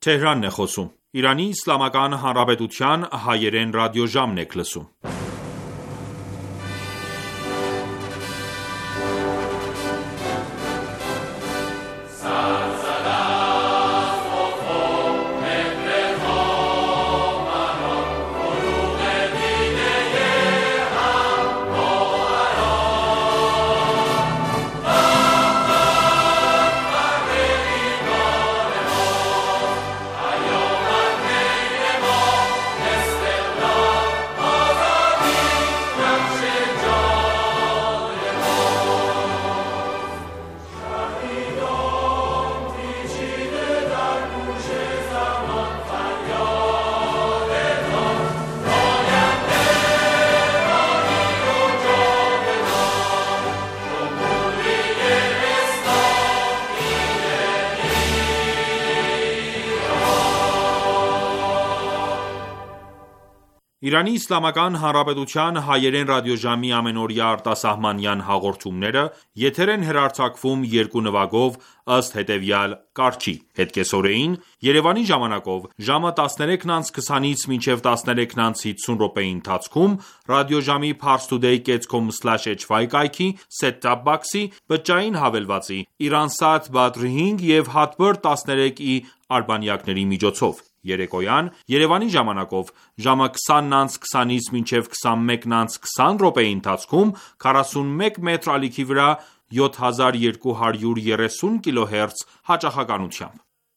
Թեհրանն է խոսում։ Իրանի Իսլամական Հանրապետության հայերեն ռադիոժամն եք լսում։ Իրանի Իսլամական Հանրապետության հայերեն ռադիոժամի ամենօրյա արտասահմանյան հաղորդումները եթեր են հեռարձակվում երկու նվագով ըստ հետևյալ կարգի. Հետկեսօրեին Երևանի ժամանակով ժամը 13:20-ից մինչև 13:50 րոպեի ընթացքում ռադիոժամի parstoday.com/hy կայքի set-top box-ի բջջային հավելվածի Iransat Badr 5 և Hotbird 13i արբանյակների միջոցով։ Երեկոյան Երևանի ժամանակով ժամը 20:20-ից մինչև 21:20 րոպեի ընթացքում 41 մետր ալիքի վրա 7230 kHz հաճախականությամբ։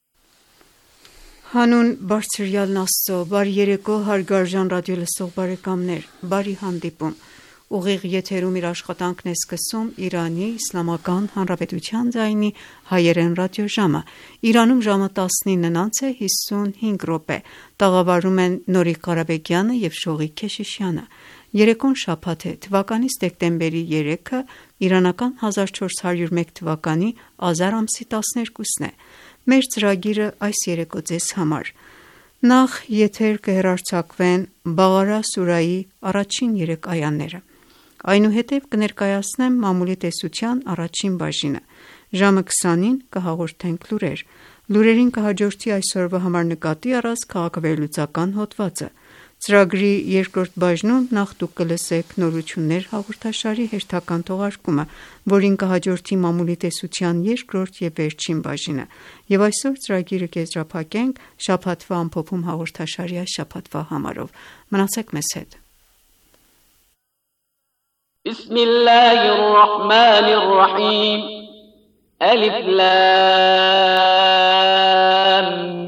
Հանուն Բարձրյալն Աստծո, բարի երեկո հարգարժան ռադիոլսող բարեկամներ, բարի հանդիպում։ Ուղիղ եթերում իր աշխատանքն է սկսում Իրանի Իսլամական Հանրապետության ձայնի հայերեն ռադիոժամը։ Իրանում ժամը 19:55 րոպե։ Տաղավարում են Նորիկ Ղարաբեկյանը և Շողիկ Քեշիշյանը։ Երեկոն շաբաթ է, թվականից դեկտեմբերի 3-ը, իրանական 1401 թվականի ազար ամսի 12-ն է։ Մեր ծրագիրը այս երեկո ձեզ համար։ Նախ եթեր կհեռարձակվեն Բաղարա սուրայի առաջին 3 այաները։ Այնուհետև կներկայացնեմ մամուլի տեսության առաջին բաժինը։ Ժամը 20-ին կհաղորդենք լուրեր։ Լուրերին կհաջորդի այսօրվա համար նկատի առած քաղաքավերլուծական հոդվածը։ Ծրագրի երկրորդ բաժնում նախ դուք կլսեք նորություններ հաղորդաշարի հերթական թողարկումը, որին կհաջորդի մամուլի տեսության երկրորդ և վերջին բաժինը։ Եվ այսօր ծրագիրը կեզրափակենք շաբաթվա ամփոփում հաղորդաշարի այս շաբաթվա համարով։ Մնացեք մեզ հետ։ بسم الله الرحمن الرحيم ألف لام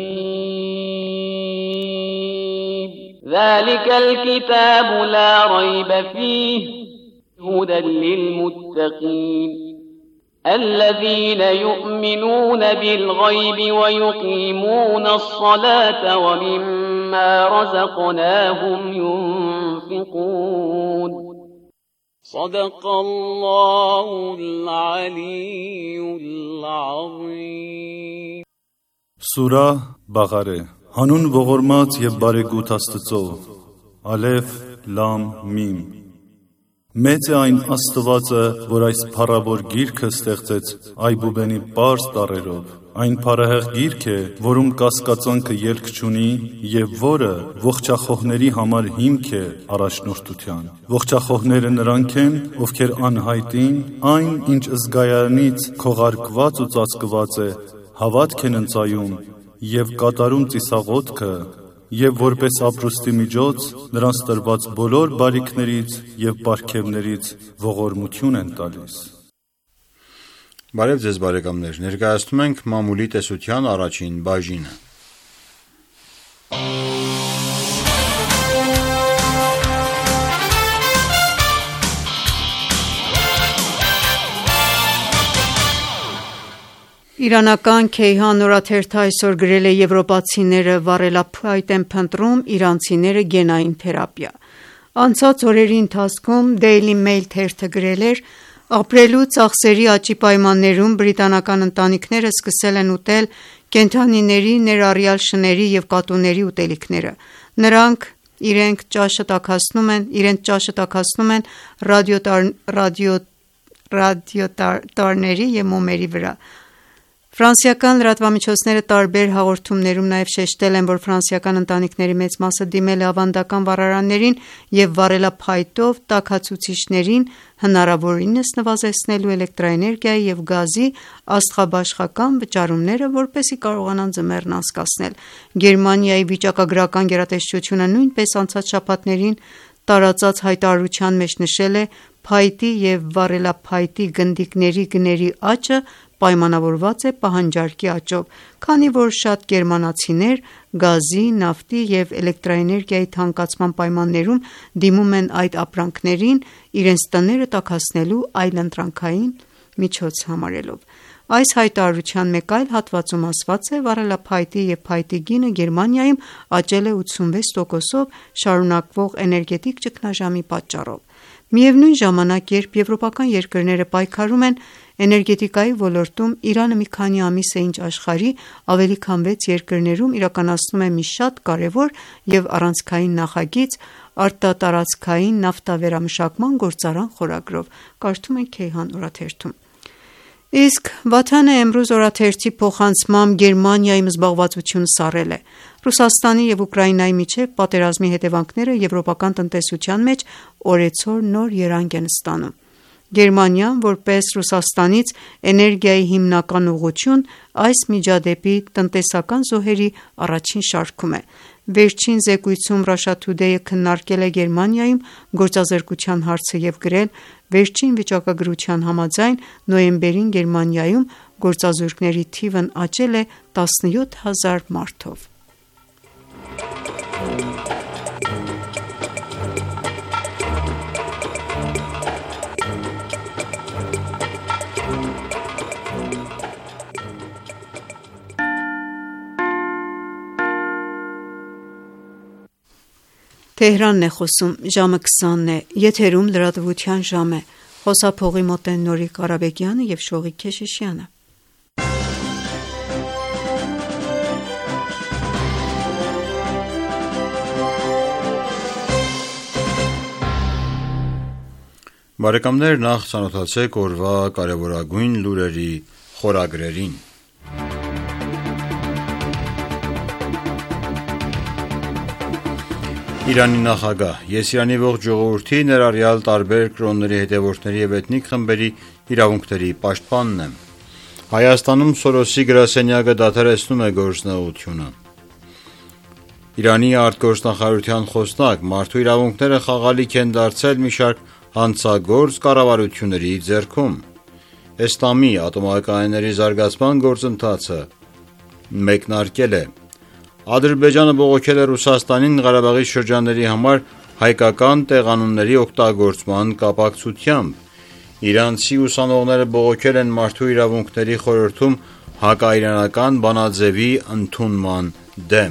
ميم ذلك الكتاب لا ريب فيه هدى للمتقين الذين يؤمنون بالغيب ويقيمون الصلاة ومما رزقناهم ينفقون صدق الله العلي العظيم Սուրահ Բաղարե Հանուն ողորմած և բարեգութ Աստծո Ալեֆ Լամ Միմ Մեծ է այն Աստվածը, որ այս փառավոր գիրքը ստեղծեց այբուբենի պարզ տառերով։ Այն փառահեղ գիրք է, որում կասկածանքը ելք չունի և որը ողջախոհների համար հիմք է առաջնորդության։ Ողջախոհները նրանք են, ովքեր անհայտին, այն, ինչ զգայանից քողարկված ու ծածկված է, հավատք են ընծայում և կատարում ծիսաղոթքը, և որպես ապրուստի միջոց նրանց տրված բոլոր բարիքներից և պարգևներից ողորմություն են տալիս։ Բարև ձեզ բարեկամներ, ներկայացնում ենք մամուլի տեսության առաջին բաժինը։ Իրանական Քեյհան օրաթերթը այսօր գրել է եվրոպացիները վառելափայտ են փնտրում, իրանցիները գենային թերապիա։ Անցած օրերի ընթացքում Daily Mail թերթը գրել էր. ապրելու ծախսերի աճի պայմաններում բրիտանական ընտանիքները սկսել են ուտել կենդանիների, ներառյալ շների և կատուների ուտելիքները։ Նրանք իրենց ճաշը տաքացնում են ռադիոտարների և մոմերի վրա։ Ֆրանսիական լրատվամիջոցները տարբեր հաղորդումներում նաև շեշտել են, որ ֆրանսիական ընտանիքների մեծ մասը դիմել է ավանդական վառարաններին և վառելափայտով տաքացուցիչներին հնարավորինս նվազեցնելու էլեկտրաէներգիայի և գազի աստղաբաշխական վճարումները, որպեսզի կարողանան ձմեռն անցկացնել։ Գերմանիայի վիճակագրական գերատեսչությունը նույնպես անցած շաբաթներին տարածած հայտարարության մեջ նշել է փայտի և վառելափայտի գնդիկների գների աճը պայմանավորված է պահանջարկի աճով, քանի որ շատ գերմանացիներ գազի, նավթի և էլեկտրաէներգիայի թանկացման պայմաններում դիմում են այդ ապրանքներին՝ իրենց տները տաքացնելու այլընտրանքային միջոց համարելով։ Այս հայտարարության մեկ այլ հատվածում ասված է. վառելափայտի և փայտի գինը Գերմանիայում աճել է 86%-ով շարունակվող էներգետիկ ճգնաժամի պատճառով։ Միևնույն ժամանակ, երբ եվրոպական երկրները պայքարում են էներգետիկայի ոլորտում, Իրանը մի քանի ամիս է ինչ աշխարհի ավելի քան 6 երկրներում իրականացնում է մի շատ կարևոր և առանցքային նախագիծ արտատարածքային նավթավերամշակման գործարան խորագրով։ Կարդում ենք Քեյհան օրաթերթում։ Իսկ Վաթան Էմրուզ օրաթերթի փոխանցմամբ Գերմանիայում զբաղվածությունը սառել է։ Ռուսաստանի և Ուկրաինայի միջև պատերազմի հետևանքները եվրոպական տնտեսության մեջ օրեցօր նոր երանգ են ստանում։ Գերմանիան, որպես Ռուսաստանից էներգիայի հիմնական ուղղություն, այս միջադեպի տնտեսական զոհերի առաջին շարքում է։ Վերջին զեկույցում Russia Today-ը քննարկել է Գերմանիայում գործազրկության հարցը և գրել. վերջին վիճակագրության համաձայն նոյեմբերին Գերմանիայում գործազուրկների թիվն աճել է 17,000 մարդով։ Թեհրանն է խոսում, ժամը 20-ն է, եթերում լրատվության ժամ է, խոսափողի մոտ են Նորիկ Ղարաբեկյանը և Շողիկ Քեշիշյանը։ Բարեկամներ, նախ ծանոթացեք օրվա կարևորագույն լուրերի խորագրերին։ Իրանի նախագահ. Ես Իրանի ողջ ժողովրդի, ներառյալ տարբեր կրոնների հետևորդների և էթնիկ խմբերի իրավունքների պաշտպանն եմ։ Հայաստանում Սորոսի գրասենյակը դադարեցնում է գործունեությունը։ Իրանի արտգործնախարարության խոսնակ. Մարդու իրավունքները խաղալիք են դարձել մի շարք հանցագործ կառավարությունների ձեռքում։ Էստամի ատոմակայանների զարգացման գործընթացը մեկնարկել է։ Ադրբեջանը բողոքել է Ռուսաստանին Ղարաբաղի շրջանների համար հայկական տեղանունների օգտագործման կապակցությամբ։ Իրանցի ուսանողները բողոքել են Մարդու իրավունքների խորհրդում հակաիրանական բանաձևի ընդունման դեմ։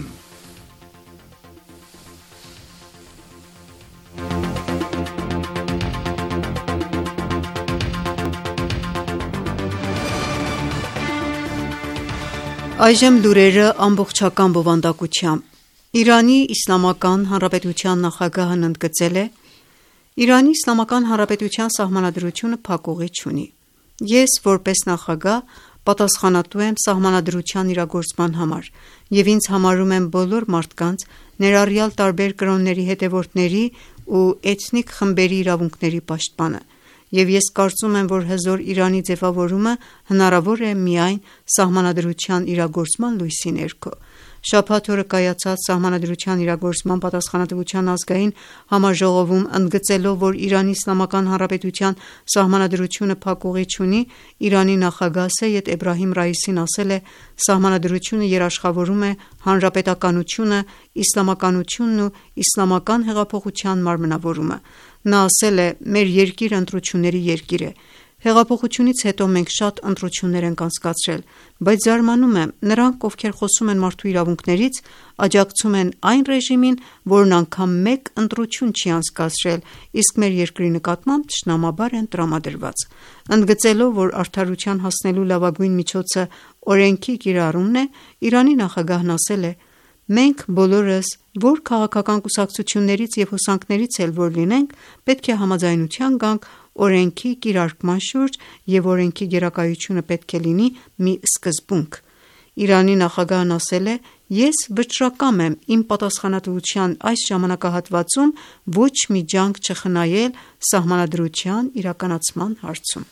Այժմ լուրերը ամբողջական բովանդակությամբ։ Իրանի Իսլամական Հանրապետության նախագահն ընդգծել է. Իրանի Իսլամական Հանրապետության սահմանադրությունը փակուղի չունի։ Ես, որպես նախագահ, պատասխանատու եմ սահմանադրության իրագործման համար և ինձ համարում եմ բոլոր մարդկանց, ներառյալ տարբեր կրոնների հետևորդների ու էթնիկ խմբերի իրավունքների պաշտպանը, և ես կարծում եմ, որ հզոր Իրանի ձևավորումը հնարավոր է միայն սահմանադրության իրագործման լույսի ներքո։ Շաբաթ օրը կայացած Սահմանադրության իրագործման պատասխանատվության ազգային համաժողովում ընդգծելով, որ Իրանի Իսլամական Հանրապետության սահմանադրությունը փակուղի չունի, Իրանի նախագահ Սեյեդ Էբրահիմ Ռայիսին ասել է. «Սահմանադրությունը երաշխավորում է հանրապետականությունը, իսլամականությունն ու իսլամական հեղափոխության մարմնավորումը»։ Նա ասել է. «Մեր երկիրը ընտրությունների երկիր է։ Հեղափոխությունից հետո մենք շատ ընտրություններ ենք անցկացրել, բայց զարմանում եմ, նրանք, ովքեր խոսում են մարդու իրավունքներից, աջակցում են այն ռեժիմին, որն անգամ մեկ ընտրություն չի անցկացրել, իսկ մեր երկրի նկատմամբ թշնամաբար են տրամադրված»։ Ընդգծելով, որ արդարության հասնելու լավագույն միջոցը օրենքի կիրառումն է, Իրանի նախագահն ասել է. «Մենք բոլորս, որ քաղաքական կուսակցություններից և հոսանքներից էլ որ լինենք, պետք է համաձայնության գանք օրենքի կիրարկման շուրջ և օրենքի գերակայությունը պետք է լինի մի սկզբունք։ Իրանի նախագահն ասել է. «Ես վճռակամ եմ իմ պատասխանատվության այս ժամանակահատվածում ոչ մի ջանք չխնայել սահմանադրության իրականացման հարցում»։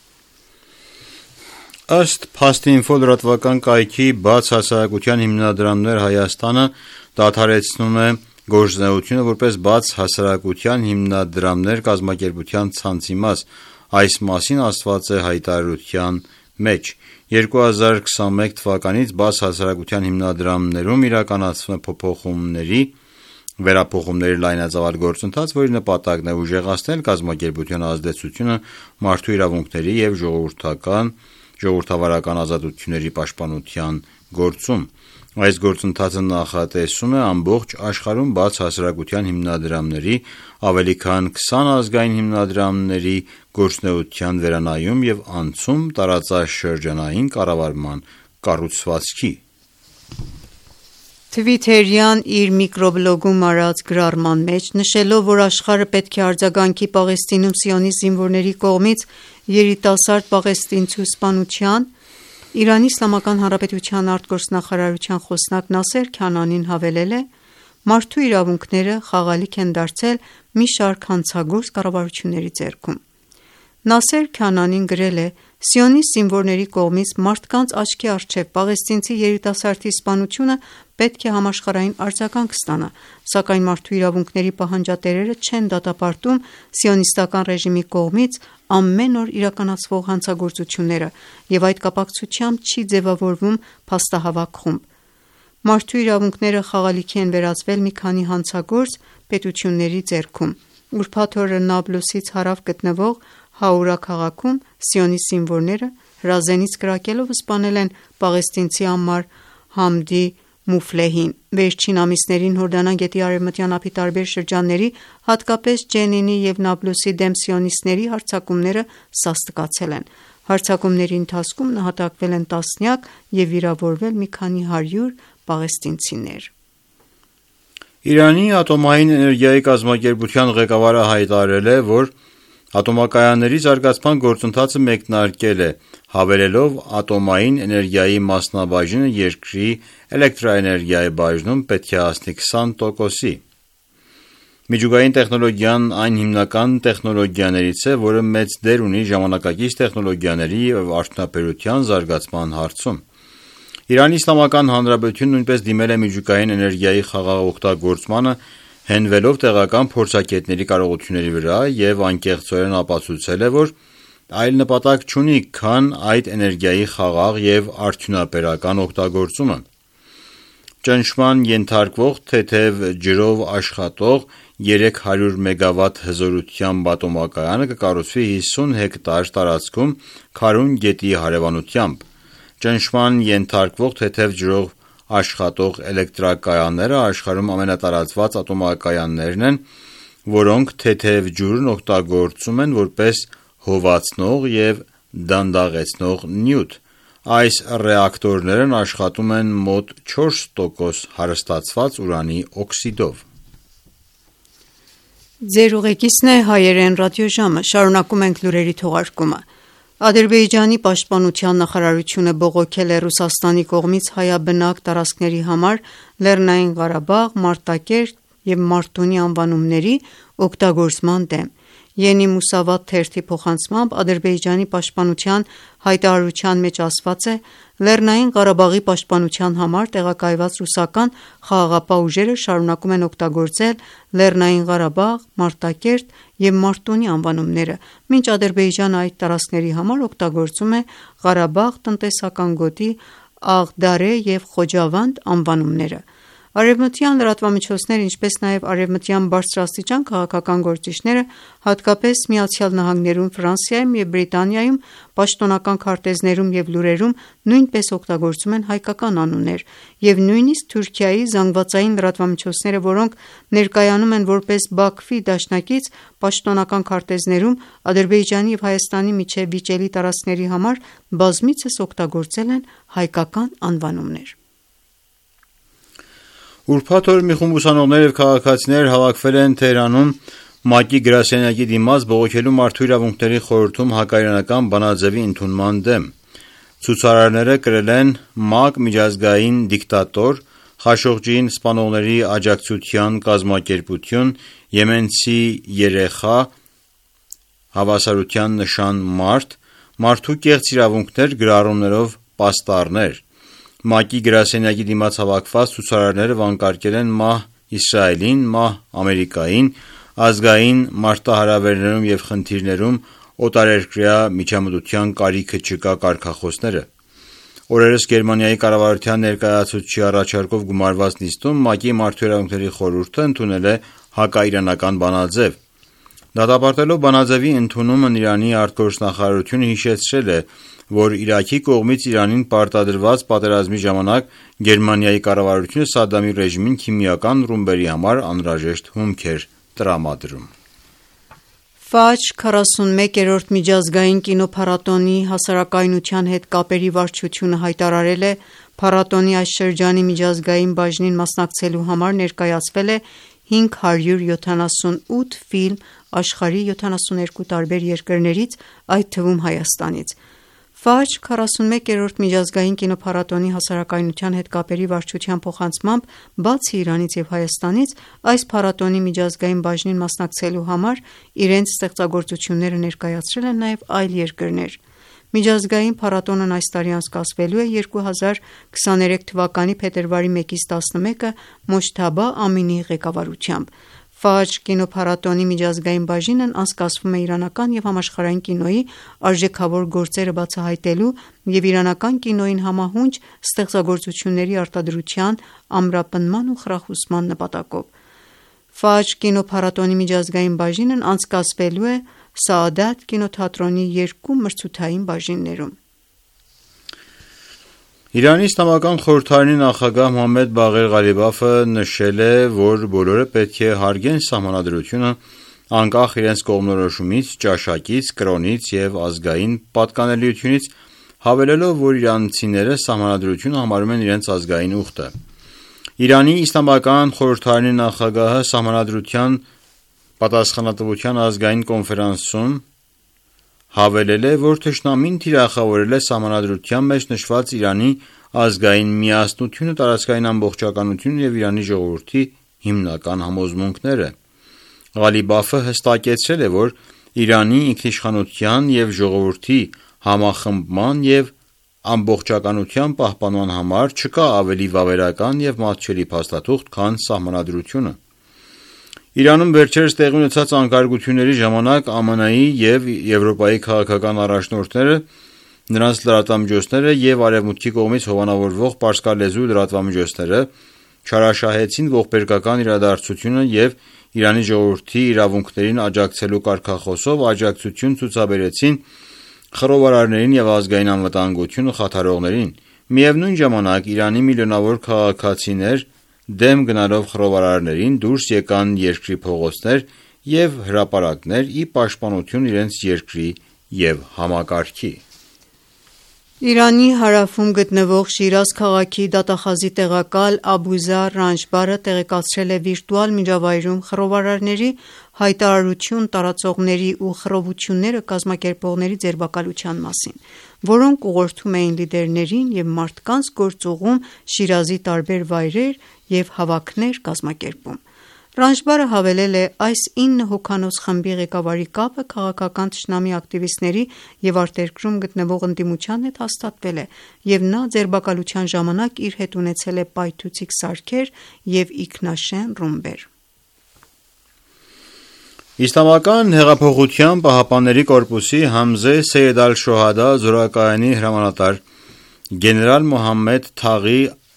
Ըստ Փաստ.Ինֆո լրատվական կայքի «Բաց հասարակության հիմնադրամներ Հայաստանը» դադարեցնում է գործունեությունը որպես բաց հասարակության հիմնադրամներ կազմակերպության ցանցի մաս։ Այս մասին ասված է հայտարարության մեջ։ 2021 թվականից բաց հասարակության հիմնադրամներում իրականացվում է վերափոխումների լայնածավալ գործընթաց, որի նպատակն է ուժեղացնել կազմակերպության ազդեցությունը մարդու իրավունքների և ժողովրդավարական ազատությունների պաշտպանության գործում։ Այս գործընթացը նախատեսում է ամբողջ աշխարհում բաց հասարակության հիմնադրամների, ավելի քան 20 ազգային հիմնադրամների գործունեության վերանայում և անցում տարածաշրջանային կառավարման կառուցվածքի։ Թվիթերյան իր միկրոբլոգում արած գրառման մեջ, նշելով, որ աշխարհը պետք է արձագանքի Պաղեստինում սիոնիստ զինվորների կողմից երիտասարդ պաղեստինցու սպանության, Իրանի Իսլամական Հանրապետության արտգործնախարարության խոսնակ Նասեր Քանանին հավելել է. «Մարդու իրավունքները խաղալիք են դարձել մի շարք հանցագործ կառավարությունների ձեռքում»։ Նասեր Քանանին գրել է. «Սիոնիստ զինվորների կողմից մարդկանց աչքի առջև պաղեստինցի երիտասարդի սպանությունը պետք է համաշխարհային արձագանք ստանա, սակայն մարդու իրավունքների պահանջատերերը չեն դատապարտում սիոնիստական ռեժիմի կողմից ամեն օր իրականացվող հանցագործությունները և այդ կապակցությամբ չի ձևավորվում փաստահավաք խումբ։ Մարդու իրավունքները խաղալիքի են վերածվել մի քանի հանցագործ պետությունների ձեռքում։ Ուրբաթ օրը Նաբլուսից հարավ գտնվող Հաուրա քաղաքում սիոնիստ զինվորները հրազենից կրակելով սպանել են պաղեստինցի Ամմար Համդի Մուֆլեհին։ Վերջին ամիսներին Հորդանան գետի արևմտյան ափի տարբեր շրջանների, հատկապես Ջենինի և Նաբլուսի դեմ սիոնիստների հարձակումները սաստկացել են։ Հարձակումների ընթացքում նահատակվել են տասնյակ և վիրավորվել մի քանի 100 պաղեստինցիներ։ Իրանի ատոմային էներգիայի կազմակերպության ղեկավարը հայտարարել է, որ ատոմակայանների զարգացման գործընթացը մեկնարկել է, հավելելով ատոմային էներգիայի մասնաբաժինը երկրի էլեկտրաէներգիայի բաժնում պետք է հասնի 20%-ի։ Միջուկային տեխնոլոգիան այն հիմնական տեխնոլոգիաներից է, որը մեծ դեր ունի ժամանակակից տեխնոլոգիաների և արդյունաբերության զարգացման հարցում։ Իրանի Իսլամական Հանրապետությունն նույնպես դիմել է միջուկային էներգիայի խաղաղ օգտագործմանը, հենվելով տեղական փորձագետների կարողությունների վրա և անկեղծորեն ապացուցել է, որ այլ նպատակ չունի, քան այդ էներգիայի խաղաղ և արդյունաբերական օգտագործումը։ Ճնշման ենթարկվող թեթև ջրով աշխատող 300 մեգավատ հզորությամբ ատոմակայանը կկառուցվի 50 հեկտար տարածքում Քարուն գետի հարևանությամբ։ Ճնշման ենթարկվող թեթև ջրով աշխատող էլեկտրակայանները աշխարհում ամենատարածված ատոմակայաններն են, որոնք թեթև ջուրն օգտագործում են որպես հովացնող և դանդաղեցնող նյութ։ Այս ռեակտորներն աշխատում են մոտ 4% հարստացված ուրանի օքսիդով։ Ադրբեջանի պաշտպանության նախարարությունը բողոքել է Ռուսաստանի կողմից հայաբնակ տարածքների համար Լեռնային Ղարաբաղ, Մարտակերտ և Մարտունի անվանումների օգտագործման դեմ։ Ենի Մուսավաթ թերթի փոխանցմամբ Ադրբեջանի պաշտպանության հայտարարության մեջ ասված է. «Լեռնային Ղարաբաղի պաշտպանության համար տեղակայված ռուսական խաղաղապահ ուժերը շարունակում են օգտագործել Լեռնային Ղարաբաղ, Մարտակերտ և Մարտունի անվանումները, մինչ Ադրբեջանը այդ տարածքների համար օգտագործում է Ղարաբաղ տնտեսական գոտի, Աղդարե և Խոջավանդ անվանումները»։ Արևմտյան լրատվամիջոցները, ինչպես նաև արևմտյան բարձրաստիճան քաղաքական գործիչները, հատկապես ԱՄՆ-ում, Ֆրանսիայում և Բրիտանիայում պաշտոնական քարտեզներում և լուրերում նույնպես օգտագործում են հայկական անուններ, և նույնիսկ Թուրքիայի զանգվածային լրատվամիջոցները, որոնք ներկայանում են որպես Բաքվի դաշնակից, պաշտոնական քարտեզներում Ադրբեջանի և Հայաստանի միջև վիճելի տարածքների համար բազմիցս օգտագործել են հայկական անվանումներ։ Ուրբաթ օր մի խումբ ուսանողներ և քաղաքացիներ հավաքվել են Թեհրանում ՄԱԿ-ի գրասենյակի դիմաց բողոքելու մարդու իրավունքների խորհրդում հակաիրանական բանաձևի ընդունման դեմ։ Ցուցարարները կրել են ՄԱԿ միջազգային դիկտատոր, Խաշողջիին սպանողների աջակցության կազմակերպություն, եմենցի երեխա, հավասարության նշան մարդ, մարդու կեղծ իրավունքներ գրառումներով պաստառներ։ ՄԱԿ-ի գրասենյակի դիմաց հավաքված ցուցարարները վանկարկել են մահ Իսրայելին, մահ Ամերիկային, ազգային մարտահրավերներում և խնդիրներում օտարերկրյա միջամտության կարիքը չկա կարգախոսները։ Օրերս Գերմանիայի կառավարության ներկայացուցչի առաջարկով գումարված նիստում ՄԱԿ-ի մարդու իրավունքների խորհուրդը ընդունել է հակաիրանական բանաձև։ Դատապարտելով բանաձևի ընդունումն Իրանի արտգործնախարարությունը հիշեցրել է, որ Իրաքի կողմից Իրանին պարտադրված պատերազմի ժամանակ Գերմանիայի կառավարությունը Սադամի ռեժիմին քիմիական ռումբերի համար անհրաժեշտ հումք էր տրամադրում։ Ֆաջր 41-րդ միջազգային կինոփառատոնի հասարակայնության հետ կապերի վարչությունը հայտարարել է, փառատոնի այս շրջանի միջազգային բաժնին մասնակցելու համար ներկայացվել է 578 ֆիլմ աշխարհի 72 տարբեր երկրներից, այդ թվում Հայաստանից։ Ֆաջր 41-րդ միջազգային կինոփառատոնի հասարակայնության հետ կապերի վարչության փոխանցմամբ, բացի Իրանից և Հայաստանից, այս փառատոնի միջազգային բաժնին մասնակցելու համար իրենց ստեղծագործությունները ներկայացրել են նաև այլ երկրներ։ Միջազգային փառատոնն այս տարի անցկացվելու է 2023 թվականի փետրվարի 1-ից 11-ը Մոջթաբա Ամինիի ղեկավարությամբ։ Ֆաջր կինոփառատոնի միջազգային բաժինն անցկացվում է իրանական և համաշխարհային կինոյի արժեքավոր գործերը բացահայտելու և իրանական կինոյին համահունչ ստեղծագործությունների արտադրության, ամրապնդման ու խրախուսման նպատակով։ Ֆաջր կինոփառատոնի միջազգային բաժինն անցկացվելու է Սաադաթ կինոթատրոնի 2 մրցութային բաժիններում։ Իրանի Իսլամական խորհրդարանի նախագահ Մոհամմեդ Բաղեր Ղալիբաֆը նշել է, որ բոլորը պետք է հարգեն Սահմանադրությունը անկախ իրենց կողմնորոշումից, ճաշակից, կրոնից և ազգային պատկանելիությունից, հավելելով, որ իրանցիները Սահմանադրությունը համարում են իրենց ազգային ուխտը։ Իրանի Իսլամական խորհրդարանի նախագահը Սահմանադրության պատասխանատվության ազգային կոնֆերանսում հավելել է, որ թշնամին թիրախավորել է Սահմանադրության մեջ նշված Իրանի ազգային միասնությունը, տարածքային ամբողջականությունը և Իրանի ժողովրդի հիմնական համոզմունքները։ Ղալիբաֆը հստակեցրել է, որ Իրանի ինքնիշխանության և ժողովրդի համախմբման և ամբողջականության պահպանման համար չկա ավելի վավերական և մատչելի փաստաթուղթ, քան Սահմանադրությունը։ Իրանում վերջերս տեղի ունեցած անկարգությունների ժամանակ ԱՄՆ-ի և Եվրոպայի քաղաքական առաջնորդները, նրանց լրատվամիջոցները և Արևմուտքի կողմից հովանավորվող պարսկալեզու լրատվամիջոցները չարաշահեցին ողբերգական իրադարձությունը և Իրանի ժողովրդի իրավունքներին աջակցելու կարգախոսով աջակցություն ցուցաբերեցին խռովարարներին և ազգային անվտանգությունը խաթարողներին։ Միևնույն ժամանակ Իրանի միլիոնավոր քաղաքացիներ դեմ գնալով խռովարարներին դուրս եկան երկրի փողոցներ և հրապարակներ ի պաշտպանություն իրենց երկրի և համակարգի։ Իրանի հարավում գտնվող Շիրազ քաղաքի դատախազի տեղակալ Աբուզար Ռանջբարը տեղեկացրել է վիրտուալ միջավայրում խռովարարների, հայտարարություն տարածողների ու խռովությունները կազմակերպողների ձերբակալության մասին, որոնք ուղղորդում էին լիդերներին և մարդկանց գործուղում Շիրազի տարբեր վայրեր և հավաքներ կազմակերպում։ Ռանջբարը հավելել է. այս 9 հոգանոց խմբի ղեկավարի կապը քաղաքական թշնամի ակտիվիստների և արտերկրում գտնվող ընդդիմության հետ հաստատվել է, և նա ձերբակալության ժամանակ իր հետ ունեցել է պայթուցիկ սարքեր և ինքնաշեն ռումբեր։ Իսլամական հեղափոխության պահապանների կորպուսի Համզե Սեյեդ ալ-Շոհադա զորակայանի հրամանատար գեներալ Մոհամմեդ Թաղի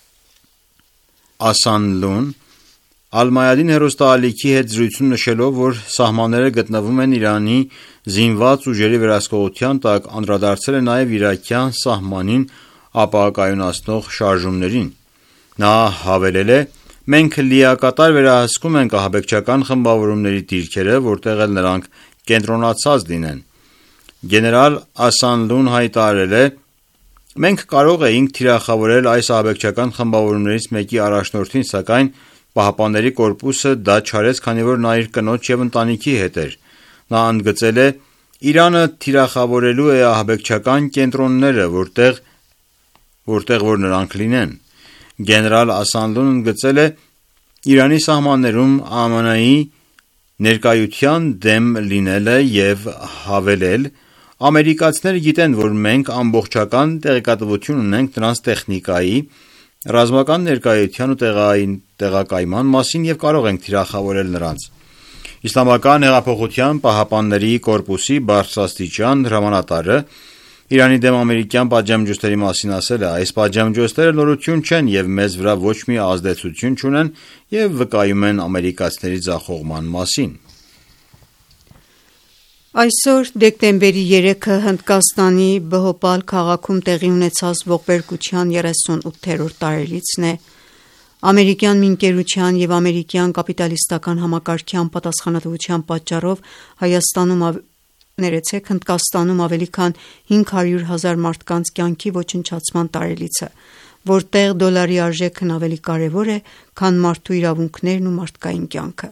Ասանլուն Ալ-Մայադին հեռուստաալիքի հետ զրույցում նշելով, որ սահմանները գտնվում են Իրանի զինված ուժերի վերահսկողության տակ, անդրադարձել է նաև իրաքյան սահմանին ապակայունացնող շարժումներին։ Նա հավելել է. «Մենք լիակատար վերահսկում ենք ահաբեկչական խմբավորումների դիրքերը, որտեղ էլ նրանք կենտրոնացած լինեն»։ Գեներալ Ասանլուն հայտարարել է. «Մենք կարող էինք թիրախավորել այս ահաբեկչական խմբավորումներից մեկի առաջնորդին, սակայն Պահապանների կորպուսը դա չարեց, քանի որ նա իր կնոջ և ընտանիքի հետ էր։ Նա ընդգծել է. «Իրանը թիրախավորելու է ահաբեկչական կենտրոնները, որտեղ որ նրանք լինեն»։ Գեներալ Ասանլուն ընդգծել է Իրանի սահմաններում ԱՄՆ-ի ներկայության դեմ լինելը և հավելել. «Ամերիկացիները գիտեն, որ մենք ամբողջական տեղեկատվություն ունենք նրանց տեխնիկայի, ռազմական ներկայության ու տեղակայման մասին և կարող ենք թիրախավորել նրանց»։ Իսլամական հեղափոխության պահապանների կորպուսի բարձրաստիճան հրամանատարը Իրանի դեմ ամերիկյան պատժամիջոցների մասին ասել է. «Այս պատժամիջոցները նորություն չեն և մեզ վրա ոչ մի ազդեցություն չունեն և վկայում են ամերիկացիների ձախողման մասին»։ Այսօր դեկտեմբերի 3-ը Հնդկաստանի Բհոպալ քաղաքում տեղի ունեցած ողբերգության 38-րդ տարելիցն է։ Ամերիկյան մի ընկերության և ամերիկյան կապիտալիստական համակարգյան պատասխանատվության պատճառով Հնդկաստանում ավելի քան 500,000 մարդկանց կյանքի ոչնչացման տարելիցը, որտեղ դոլարի արժեքն ավելի կարևոր է, քան մարդու իրավունքներն ու մարդկային կյանքը։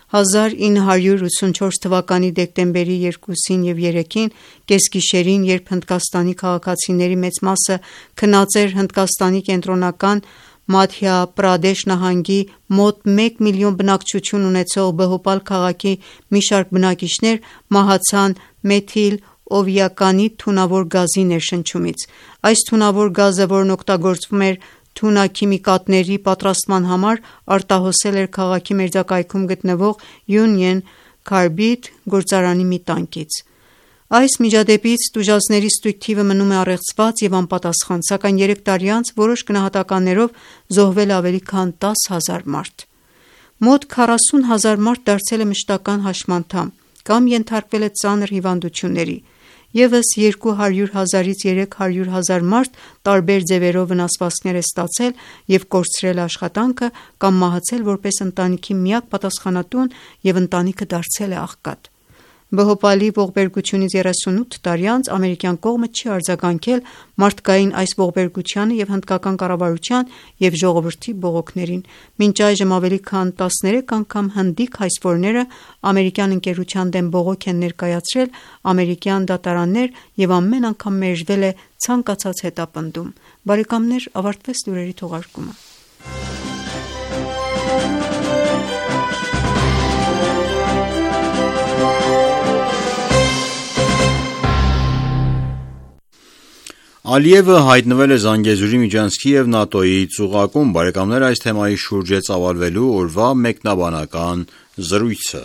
1984 թվականի դեկտեմբերի 2-ին և 3-ին կեսգիշերին, երբ Հնդկաստանի քաղաքացիների մեծ մասը քնած էր Հնդկաստանի կենտրոնական Մադհյա Պրադեշ նահանգի մոտ 1 միլիոն բնակչություն ունեցող Բհոպալ քաղաքի մի շարք բնակիչներ մահացան մեթիլ թունավոր գազի ներշնչումից։ Այս թունավոր գազը, որն օգտագործվում էր թունաքիմիկատների պատրաստման համար, արտահոսել էր քաղաքի մերձակայքում գտնվող Union Carbide գործարանի մի տանկից։ Այս միջադեպից տուժածների ստույգ թիվը մնում է առեղծված և անպատասխան, սակայն 3 տարի անց որոշ գնահատականներով զոհվել է ավելի քան 10,000 մարդ։ Մոտ 40,000 մարդ դարձել է մշտական հաշմանդամ կամ ենթարկվել է ծանր հիվանդությունների։ Եվս 200,000-ից 300,000 մարդ տարբեր ձևերով վնասվածքներ է ստացել և կորցրել է աշխատանքը կամ մահացել որպես ընտանիքի միակ պատասխանատուն և ընտանիքը դարձել է աղքատ։ Բհոպալի ողբերգությունից 38 տարի անց ամերիկյան կողմը չի արձագանքել մարդկային այս ողբերգությանը և հնդկական կառավարության և ժողովրդի բողոքներին։ Մինչ այժմ ավելի քան 13 անգամ հնդիկ հայցվորները ամերիկյան ընկերության դեմ բողոք են ներկայացրել ամերիկյան դատարաններ և ամեն անգամ մերժվել է ցանկացած հետապնդում։ Բարեկամներ, ավարտվեց լուրերի թողարկումը։ Ալիևը հայտնվել է Զանգեզուրի միջանցքի և ՆԱՏՕ-ի ծուղակում։ Բարեկամներ, այս թեմայի շուրջ է ծավալվելու օրվա մեկնաբանական զրույցը։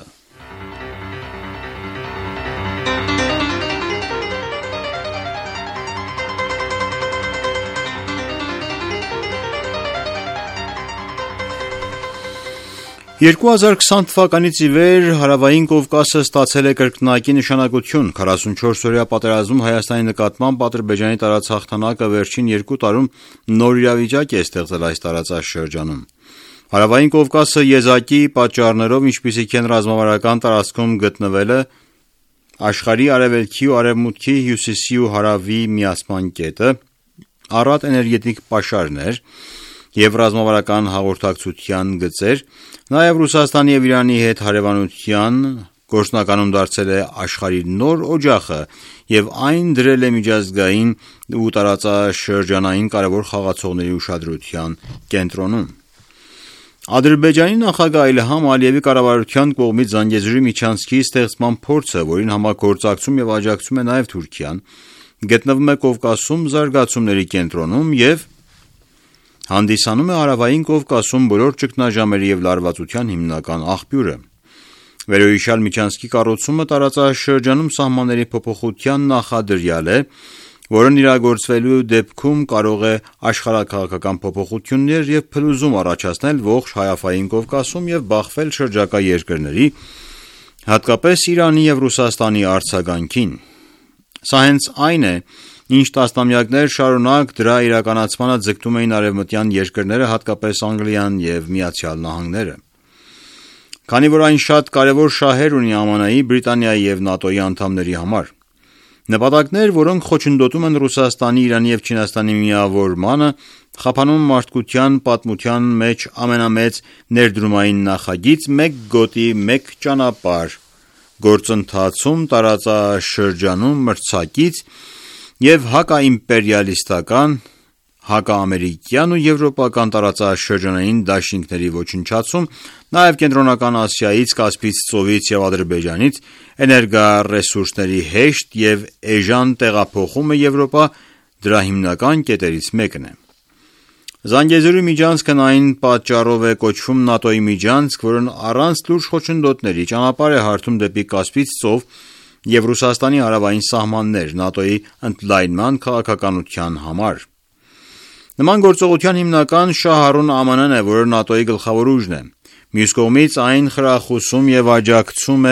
«2020 թվականից ի վեր Հարավային Կովկասը ստացել է կրկնակի նշանակություն։ 44-օրյա պատերազմում Հայաստանի նկատմամբ Ադրբեջանի տարած հաղթանակը վերջին 2 տարում նոր իրավիճակ է ստեղծել այս տարածաշրջանում։ Հարավային Կովկասը եզակի պատճառներով, ինչպիսիք են ռազմավարական տարածքում գտնվելը, աշխարհի արևելքի ու արևմուտքի, հյուսիսի ու հարավի միացման կետը, առատ էներգետիկ պաշարներ և ռազմավարական հաղորդակցության գծեր, նաև Ռուսաստանի և Իրանի հետ հարևանության գործնականում դարձել է աշխարհի նոր օջախը և այն դրել է միջազգային ու տարածաշրջանային կարևոր խաղացողների ուշադրության կենտրոնում։ Ադրբեջանի նախագահ Իլհամ Ալիևի կառավարության կողմից Զանգեզուրի միջանցքի ստեղծման փորձը, որին համագործակցում և աջակցում է նաև Թուրքիան, գտնվում է Կովկասում զարգացումների կենտրոնում և հանդիսանում է Հարավային Կովկասում բոլոր ճգնաժամերի և լարվածության հիմնական աղբյուրը։ Վերոհիշյալ միջանցքի կառուցումը տարածաշրջանում սահմանների փոփոխության նախադրյալ է, որն իրագործվելու դեպքում կարող է աշխարհաքաղաքական փոփոխություններ և փլուզում առաջացնել ողջ Հարավային Կովկասում և բախվել շրջակա երկրների, հատկապես Իրանի և Ռուսաստանի արձագանքին։ Սա հենց այն է, ինչ տասնամյակներ շարունակ դրա իրականացմանը ձգտում էին արևմտյան երկրները, հատկապես Անգլիան և Միացյալ Նահանգները։ Քանի որ այն շատ կարևոր շահեր ունի ԱՄՆ-ի, Բրիտանիայի և ՆԱՏՕ-ի անդամների համար։ Նպատակներ, որոնք խոչընդոտում են Ռուսաստանի, Իրանի և Չինաստանի միավորմանը, խափանում մարդկության պատմության մեջ ամենամեծ ներդրումային նախագիծ «Մեկ գոտի, մեկ ճանապարհ» գործընթացում տարածաշրջանում մրցակից և հակաիմպերիալիստական, հակաամերիկյան ու եվրոպական տարածաշրջանային դաշինքների ոչնչացում, նաև Կենտրոնական Ասիայից, Կասպից ծովից և Ադրբեջանից էներգառեսուրսների հեշտ և էժան տեղափոխումը Եվրոպա դրա հիմնական կետերից մեկն է։ Զանգեզուրի միջանցքն այն պատճառով է կոչվում ՆԱՏՕ-ի միջանցք, որն առանց լուրջ խոչընդոտների ճանապարհ է հարթում դեպի Կասպից ծով և Ռուսաստանի հարավային սահմաններ ՆԱՏՕ-ի ընդլայնման քաղաքականության համար։ Նման գործողության հիմնական շահառուն ԱՄՆ-ն է, որը ՆԱՏՕ-ի գլխավոր ուժն է։ Մյուս կողմից այն խրախուսում և աջակցվում է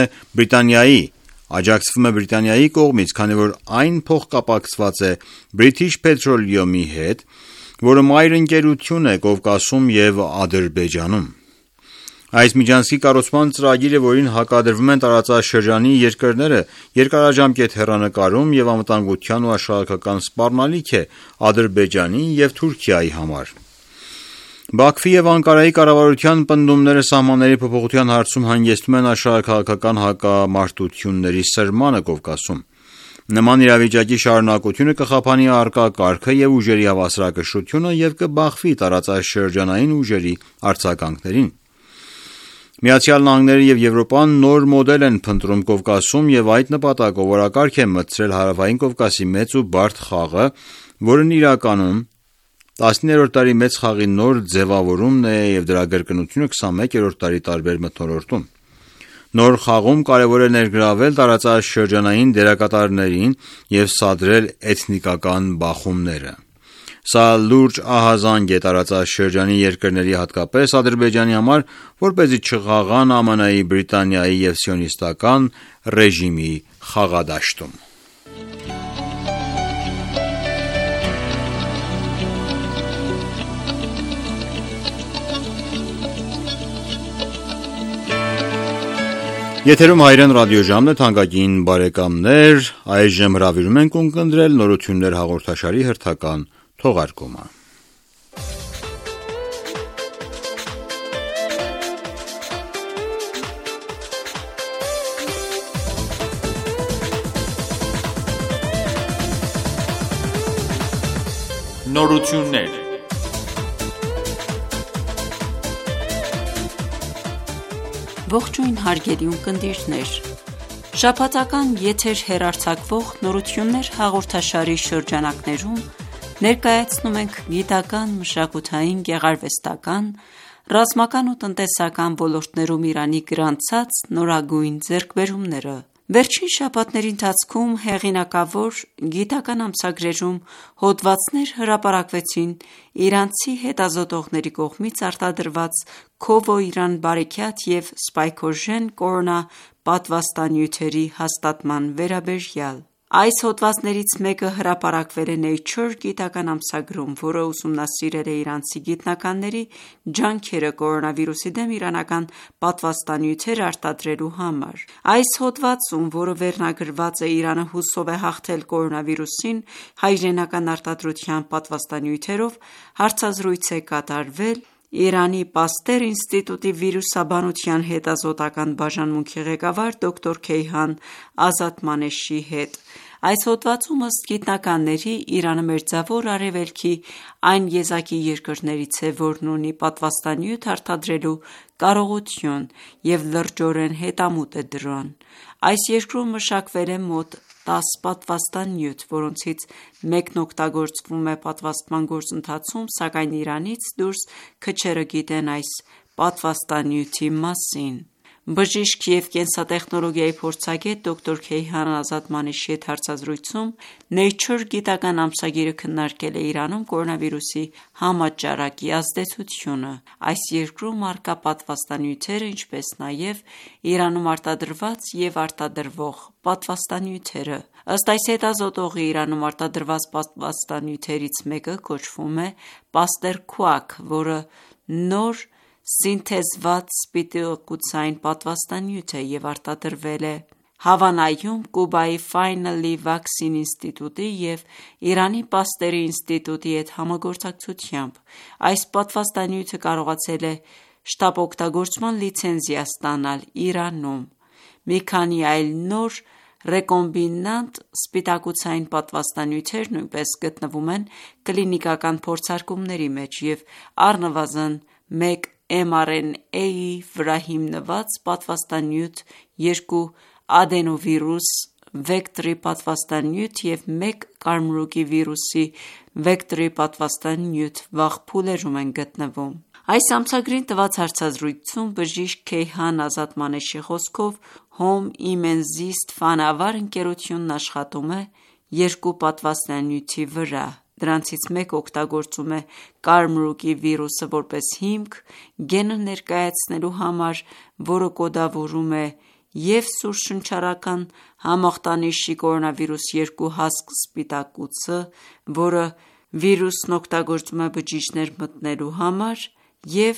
Բրիտանիայի կողմից, քանի որ այն փոխկապակցված է British Petroleum-ի հետ, որը մայր ընկերություն է Կովկասում և Ադրբեջանում։ Այս միջանցքի կառուցման ծրագիրը, որին հակադրվում են տարածաշրջանի երկրները, երկարաժամկետ հեռանկարում և անվտանգության ու աշխարհագրական սպառնալիք է Ադրբեջանի և Թուրքիայի համար։ Բաքվի և Անկարայի կառավարության պնդումները սահմանների փոփոխության հարցում հանգեցնում են աշխարհաքաղաքական հակամարտությունների սրմանը Կովկասում։ Նման իրավիճակի շարունակությունը կխափանի առկա կարգը և ուժերի հավասարակշռությունը և կբախվի տարածաշրջանային ուժերի արձագանքներին։ ԱՄՆ-ն և Եվրոպան նոր մոդել են փնտրում Կովկասում և այդ նպատակով օրակարգ է մտցրել Հարավային Կովկասի մեծ ու բարդ խաղը, որն իրականում 19-րդ դարի մեծ խաղի նոր ձևավորումն է և դրա կրկնությունը 21-րդ դարի տարբեր մթնոլորտում։ Նոր խաղում կարևոր է ներգրավել տարածաշրջանային դերակատարներին և սադրել էթնիկական բախումները։ Սա լուրջ ահազանգ է տարածաշրջանի երկրների, հատկապես Ադրբեջանի համար, որպեսզի չխաղան ԱՄՆ-ի, Բրիտանիայի և սիոնիստական ռեժիմի խաղադաշտում։ Եթերում հայրեն ռադիոժամն է, թանկագին բարեկամներ, այժմ հրավիրում ենք ունկնդրել նորություններ հաղորդաշարի հերթական թողարկումը։ Նորություններ։ Ողջույն հարգելի ունկնդիրներ, շաբաթական եթեր հեռարձակվող նորություններ հաղորդաշարի շրջանակներում ներկայացնում ենք գիտական, մշակութային, գեղարվեստական, ռազմական ու տնտեսական ոլորտներում Իրանի գրանցած նորագույն ձեռքբերումները։ Վերջին շաբաթների ընթացքում հեղինակավոր գիտական ամսագրերում հոդվածներ հրապարակվեցին իրանցի հետազոտողների կողմից արտադրված Քովո-Իրան բարեքյաթ և սպայքոժեն կորոնա պատվաստանյութերի հաստատման վերաբերյալ։ Այս հոդվածներից մեկը հրապարակվել է Nature գիտական ամսագրում, որը ուսումնասիրել է իրանցի գիտնականների ջանքերը կորոնավիրուսի դեմ իրանական պատվաստանյութեր արտադրելու համար։ Այս հոդվածում, որը վերնագրված է «Իրանը հուսով է հաղթել կորոնավիրուսին հայրենական արտադրության պատվաստանյութերով», հարցազրույց է կատարվել Իրանի Պաստեր ինստիտուտի վիրուսաբանության հետազոտական բաժանմունքի ղեկավար դոկտոր Քեյհան Ազատմանեշի հետ։ Այս հոդվածում, ըստ գիտնականների, Իրանը Մերձավոր Արևելքի այն եզակի երկրներից է, որն ունի պատվաստանյութ արտադրելու կարողություն և լրջորեն հետամուտ է դրան։ Այս երկրում մշակվել է մոտ 10 պատվաստանյութ, որոնցից մեկն օգտագործվում է պատվաստման գործընթացում, սակայն Իրանից դուրս քչերը գիտեն այս պատվաստանյութի մասին։ Բժիշկ և կենսատեխնոլոգիայի փորձագետ դոկտոր Քեյհան Ազատմանեշի հետ հարցազրույցում Nature գիտական ամսագիրը քննարկել է Իրանում կորոնավիրուսի համաճարակի ազդեցությունը, այս երկրում առկա պատվաստանյութերը, ինչպես նաև Իրանում արտադրված և արտադրվող պատվաստանյութերը։ Ըստ այս հետազոտողի, Իրանում արտադրված պատվաստանյութերից մեկը կոչվում է Pasteur Quark, որը նոր սինթեզված սպիտակուցային պատվաստանյութ է և արտադրվել է Հավանայում Կուբայի Finally Vaccine ինստիտուտի և Իրանի Պաստերի ինստիտուտի հետ համագործակցությամբ։ Այս պատվաստանյութը կարողացել է շտապօգտագործման լիցենզիա ստանալ Իրանում։ Մի քանի այլ նոր ռեկոմբինանտ սպիտակուցային պատվաստանյութեր նույնպես գտնվում են կլինիկական փորձարկումների մեջ և առնվազն մեկ mRNA-ի վրա հիմնված պատվաստանյութ, 2 ադենովիրուս վեկտորի պատվաստանյութ և 1 կարմրուկի վիրուսի վեկտորի պատվաստանյութ վաղ փուլերում են գտնվում։ Այս ամսագրին տված հարցազրույցում բժիշկ Քեյհան Ազատ Մանեշի խոսքով Home Imensist ֆանավար ընկերությունն աշխատում է 2 պատվաստանյութի վրա։ Դրանցից մեկը օգտագործում է կարմրուկի վիրուսը որպես հիմք գենը ներկայացնելու համար, որը կոդավորում է և սուրշնչառական համախտանիշի կորոնավիրուս 2 հասկ սպիտակուցը, որը վիրուսն օգտագործում է բջիջներ մտնելու համար, և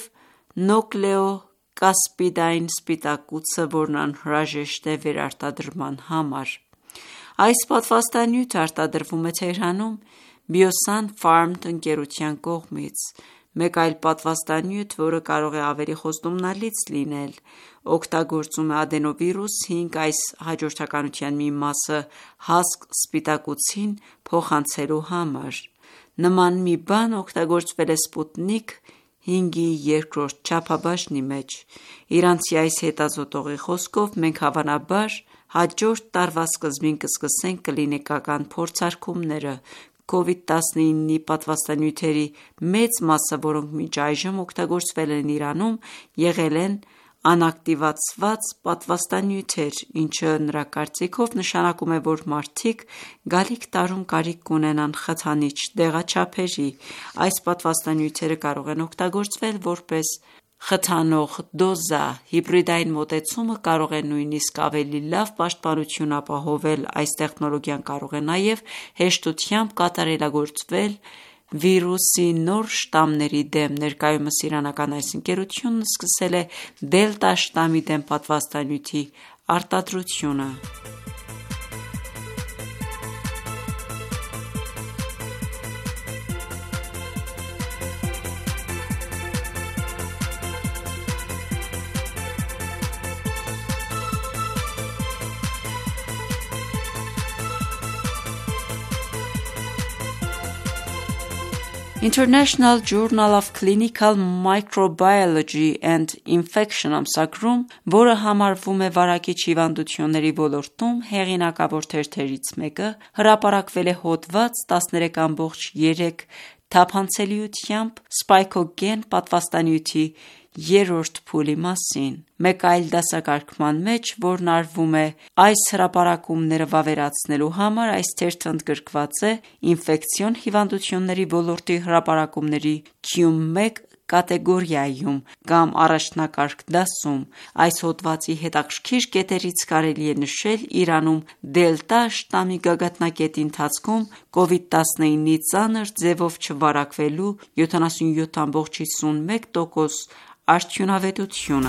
նոկլեոկասպիդային սպիտակուցը, որն անհրաժեշտ է վերարտադրման համար։ Այս պատվաստանյութը արտադրվում է Թեհրանում Biosan Pharm ընկերության կողմից։ Մեկ այլ պատվաստանյութ, որը կարող է ավելի խոստումնալից լինել, օգտագործում է ադենովիրուս 5 այս հաջորդականության մի մասը հասկ սպիտակուցին փոխանցելու համար։ Նման մի բան օգտագործվել է Sputnik 5-ի երկրորդ չափաբաժնի մեջ։ Իրանցի այս հետազոտողի խոսքով մենք հավանաբար հաջորդ տարվա սկզբին կսկսենք կլինիկական փորձարկումները։ COVID-19-ի պատվաստանյութերի մեծ մասը, որոնք մինչ այժմ օգտագործվել են Իրանում, եղել են անակտիվացված պատվաստանյութեր, ինչը նրա կարծիքով նշանակում է, որ մարդիկ գալիք տարում կարիք կունենան խթանիչ դեղաչափերի։ Այս պատվաստանյութերը կարող են օգտագործվել որպես խթանող դոզա։ Հիբրիդային մոտեցումը կարող է նույնիսկ ավելի լավ պաշտպանություն ապահովել։ Այս տեխնոլոգիան կարող է նաև հեշտությամբ կատարելագործվել վիրուսի նոր շտամների դեմ։ Ներկայումս իրանական այս ընկերությունն սկսել է դելտա շտամի դեմ պատվաստանյութի արտադրությունը։ International Journal of Clinical Microbiology and Infection ամսագրում, որը համարվում է վարակիչ հիվանդությունների ոլորտում հեղինակավոր թերթերից մեկը, հրապարակվել է հոդված 13.3 թափանցելիությամբ սպայքոգեն պատվաստանյութի 3-րդ փուլի մասին։ Մեկ այլ դասակարգման մեջ, որն արվում է այս հրապարակումները վավերացնելու համար, այս թերթը ընդգրկված է ինֆեկցիոն հիվանդությունների ոլորտի հրապարակումների Q1 կատեգորիայում կամ առաջնակարգ դասում։ Այս հոդվածի հետաքրքիր կետերից կարելի է նշել Իրանում դելտա շտամի գագաթնակետի ընթացքում COVID-19-ի ծանր ձևով չվարակվելու 77.51% արդյունավետությունը։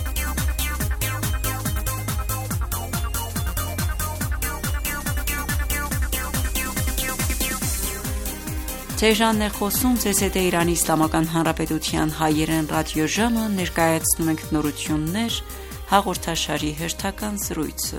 Թեհրանն է խոսում ձեզ հետ Իրանի Իսլամական Հանրապետության հայերեն ռադիոժամը, ներկայացնում ենք նորություններ հաղորդաշարի հերթական զրույցը։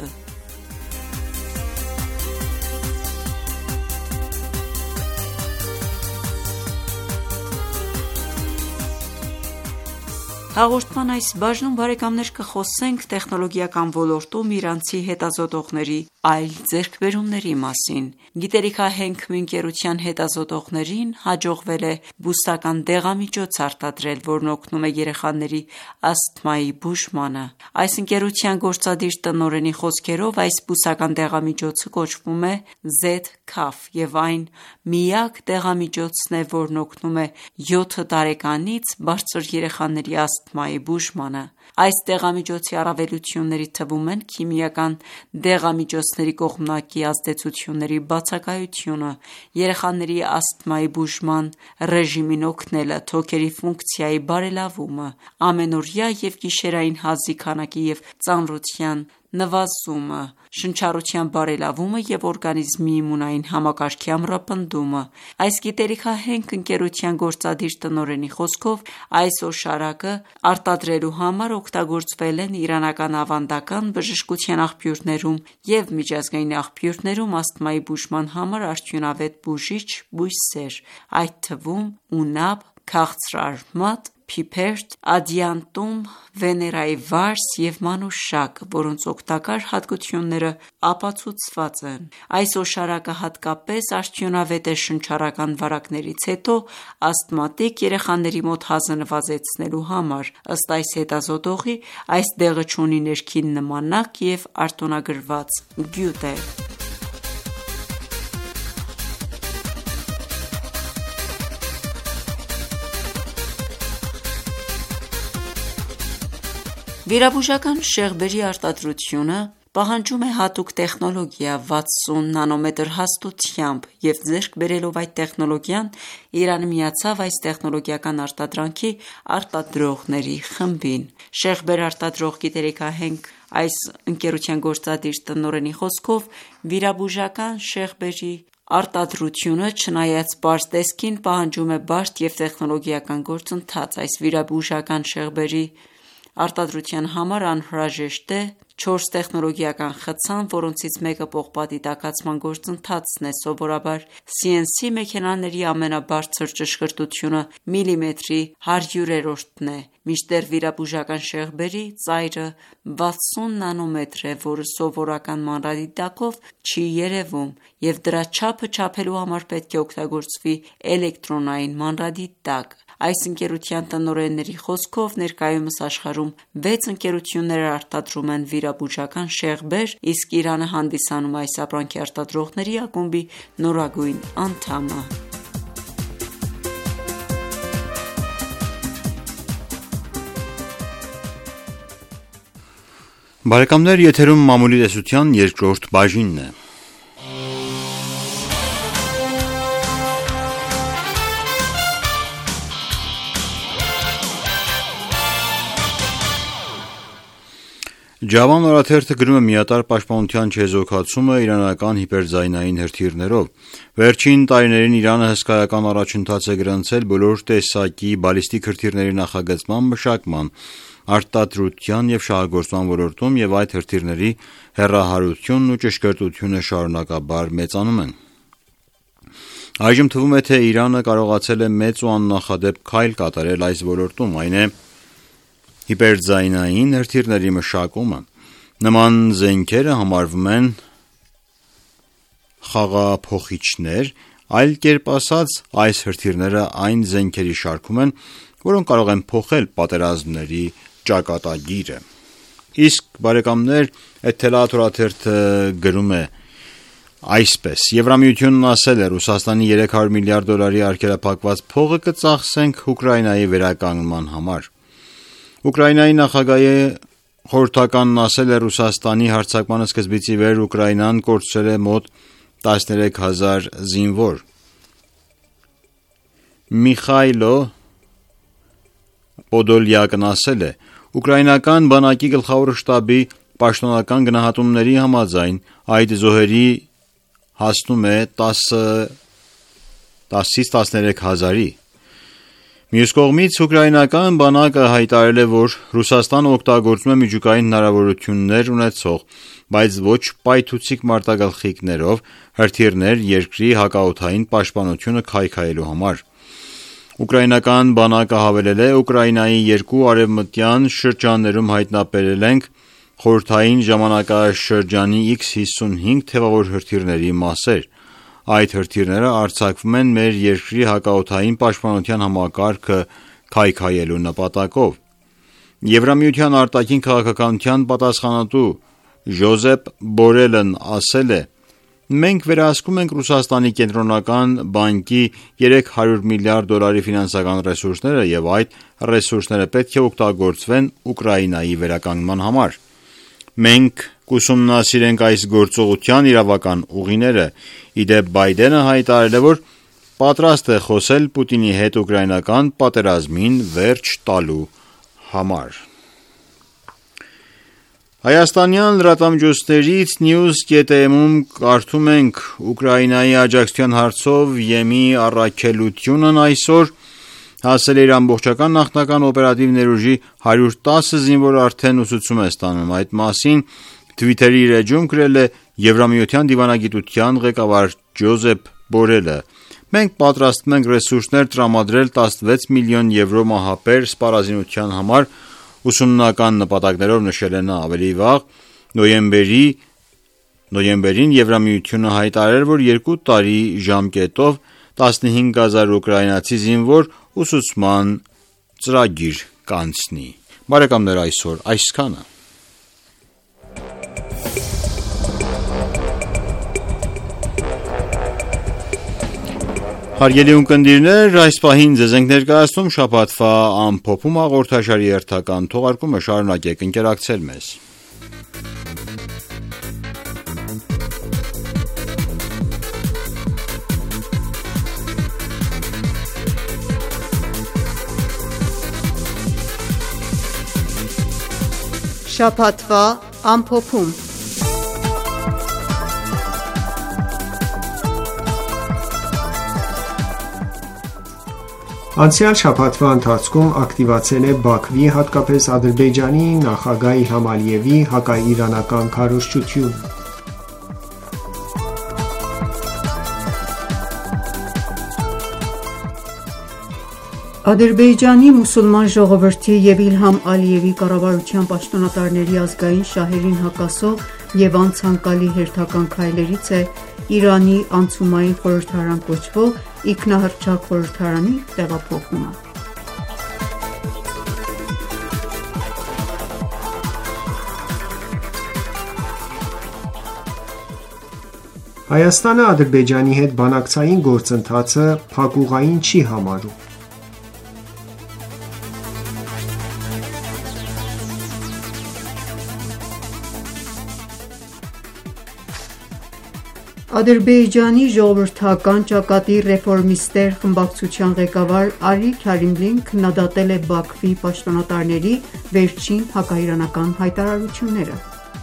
Հաղորդման այս բաժնում բարեկամներ կխոսենք տեխնոլոգիական ոլորտում իրանցի հետազոտողների այլ ձեռքբերումների մասին։ Գիտելիքահենք մի ընկերության հետազոտողներին հաջողվել է բուսական դեղամիջոց արտադրել, որն օգնում է երեխաների ասթմայի բուժմանը։ Այս ընկերության գործադիր տնօրենի խոսքերով այս բուսական դեղամիջոցը կոչվում է Z-Cuff և այն միակ դեղամիջոցն է, որն օգնում է 7 տարեկանից բարձր երեխաների ասթմայի բուժմանը։ Այս դեղամիջոցի առավելությունների թվում են քիմիական դեղամիջոցների կողմնակի ազդեցությունների բացակայությունը, երեխաների ասթմայի բուժման ռեժիմին օգնելը, թոքերի ֆունկցիայի բարելավումը, ամենօրյա և գիշերային հազի քանակի և ծանրության նվազումը, շնչառության բարելավումը և օրգանիզմի իմունային համակարգի ամրապնդումը։ Այս գիտելիքահենք ընկերության գործադիր տնօրենի խոսքով, այս օշարակը արտադրելու համար օգտագործվել են իրանական ավանդական բժշկության աղբյուրներում և միջազգային աղբյուրներում ասթմայի բուժման համար արդյունավետ բուժիչ բույսեր, այդ թվում ունապ, քաղցրարմատ, փիփերթ, ադիանտում, վեներայի վարս և մանուշակ, որոնց օգտակար հատկությունները ապացուցված են։ Այս օշարակը հատկապես արդյունավետ է շնչառական վարակներից հետո ասթմատիկ երեխաների մոտ հազը նվազեցնելու համար։ Ըստ այս հետազոտողի, այս դեղը չունի ներքին նմանակ և արտոնագրված գյուտ է։ Վիրաբուժական շեղբերի արտադրությունը պահանջում է հատուկ տեխնոլոգիա 60 նանոմետր հաստությամբ և ձեռք բերելով այդ տեխնոլոգիան, Իրանը միացավ այս տեխնոլոգիական արտադրանքի արտադրողների խմբին։ Շեղբեր արտադրող գիտելիքահենք այս ընկերության գործադիր տնօրենի խոսքով, վիրաբուժական շեղբերի արտադրությունը, չնայած պարզ տեսքին, պահանջում է բարդ և տեխնոլոգիական գործընթաց։ Այս վիրաբուժական շեղբերի արտադրության համար անհրաժեշտ է 4 տեխնոլոգիական խցան, որոնցից մեկը պողպատի տաքացման գործընթացն է։ Սովորաբար CNC մեքենաների ամենաբարձր ճշգրտությունը միլիմետրի 100-րդն է, մինչդեռ վիրաբուժական շեղբերի ծայրը 60 նանոմետր է, որը սովորական մանրադիտակով չի երևում, և դրա չափը չափելու համար պետք է օգտագործվի էլեկտրոնային մանրադիտակ։ Այս ընկերության տնօրենների խոսքով, ներկայումս աշխարհում 6 ընկերություններ արտադրում են վիրաբուժական շեղբեր, իսկ Իրանը հանդիսանում է այս ապրանքի արտադրողների ակումբի նորագույն անդամը։ Բարեկամներ, եթերում մամուլի տեսության երկրորդ բաժինն է։ Ջավան օրաթերթը գրում է միատարր պաշտպանության չեզոքացումը իրանական հիպերձայնային հրթիռներով։ Վերջին տարիներին Իրանը հսկայական առաջընթաց է գրանցել բոլոր տեսակի բալիստիկ հրթիռների նախագծման, մշակման, արտադրության և շահագործման ոլորտում, և այդ հրթիռների հեռահարությունն ու ճշգրտությունը շարունակաբար մեծանում են։ Այժմ թվում է, թե Իրանը կարողացել է մեծ ու աննախադեպ քայլ կատարել այս ոլորտում, այն է հիպերձայնային հրթիռների մշակումը։ Նման զենքերը համարվում են խաղափոխիչներ, այլ կերպ ասած, այս հրթիռները այն զենքերի շարքում են, որոնք կարող են փոխել պատերազմների ճակատագիրը։ Իսկ բարեկամներ, Էթելաաթ օրաթերթը գրում է այսպես. Եվրամիությունն ասել է, Ռուսաստանի 300 միլիարդ դոլարի արգելափակված փողը կծախսենք Ուկրաինայի վերականգնման համար։ Ուկրաինայի նախագահի խորհրդականն ասել է, Ռուսաստանի հարձակման սկզբից ի վեր Ուկրաինան կորցրել է մոտ 13,000 զինվոր։ Միխայլո Պոդոլյակն ասել է, ուկրաինական բանակի գլխավոր շտաբի պաշտոնական գնահատումների համաձայն այդ զոհերի հասնում է 10-ից 13,000-ի։ Մյուս կողմից ուկրաինական բանակը հայտարարել է, որ Ռուսաստանը օգտագործում է միջուկային հնարավորություններ ունեցող, բայց ոչ պայթուցիկ մարտագլխիկներով հրթիռներ երկրի հակաօդային պաշտպանությունը քայքայելու համար։ Ուկրաինական բանակը հավելել է, Ուկրաինայի երկու արևմտյան շրջաններում հայտնաբերել ենք խորհրդային ժամանակաշրջանի X-55 թևավոր հրթիռների մասեր։ Այդ հրթիռները արձակվում են մեր երկրի հակաօդային պաշտպանության համակարգը քայքայելու նպատակով։ Եվրամիության արտաքին քաղաքականության պատասխանատու Ժոզեփ Բորելն ասել է. Մենք վերահսկում ենք Ռուսաստանի կենտրոնական բանկի 300 միլիարդ դոլարի ֆինանսական ռեսուրսները, և այդ ռեսուրսները պետք է օգտագործվեն Ուկրաինայի վերականգնման համար։ Մենք կուսումնասիրենք այս գործողության իրավական ուղիները։ Իդեպ Բայդենը հայտարարել է, որ պատրաստ է խոսել Պուտինի հետ ուկրաինական պատերազմին վերջ տալու համար։ Հայաստանյան լրատվամիջոցներից News.am-ում կարդում ենք. Ուկրաինայի աջակցության հարցով ԵՄ-ի առաքելությունն այսօր հասել է իր ամբողջական նախնական օպերատիվ ներուժի 110 զինվոր արդեն ուսուցում է ստանում։ Այդ մասին Twitter-ի իր էջում գրել է Եվրամիության դիվանագիտության ղեկավար Ջոզեփ Բորելը։ Մենք պատրաստվում ենք ռեսուրսներ տրամադրել 16 միլիոն եվրո մահապեր սպառազինության համար, ուսումնական նպատակներով նշել է նա։ Ավելի վաղ նոյեմբերին Եվրամիությունը հայտարարել, որ 2 տարի ժամկետով 15,000 ուկրաինացի զինվոր ուսուցման ծրագիր կանցնի։ Բարեկամներ, այսօր այսքանը։ Հարգելի ունկնդիրներ, այս պահին ձեզ ենք ներկայացնում շաբաթվա ամփոփում հաղորդաշարի հերթական թողարկումը, շարունակեք ընկերակցել մեզ։ Շաբաթվա ամփոփում։ Անցյալ շաբաթվա ընթացքում ակտիվացել է Բաքվի, հատկապես Ադրբեջանի նախագահ Իլհամ Ալիևի հակաիրանական քարոզչությունը։ Ադրբեջանի մուսուլման ժողովրդի եւ Իլհամ Ալիևի կառավարության պաշտոնատարների ազգային շահերին հակասող եւ անցանկալի հերթական քայլերից է Իրանի անցումային խորհրդարան կոչվող ինքնահռչակ խորհրդարանի տեղափոխումը։ Հայաստանը Ադրբեջանի հետ բանակցային գործընթացը փակուղային չի համարում։ Ադրբեջանի ժողովրդական ճակատի ռեֆորմիստներ խմբակցության ղեկավար Ալի Քարիմլին քննադատել է Բաքվի պաշտոնատարների վերջին հակաիրանական հայտարարությունները։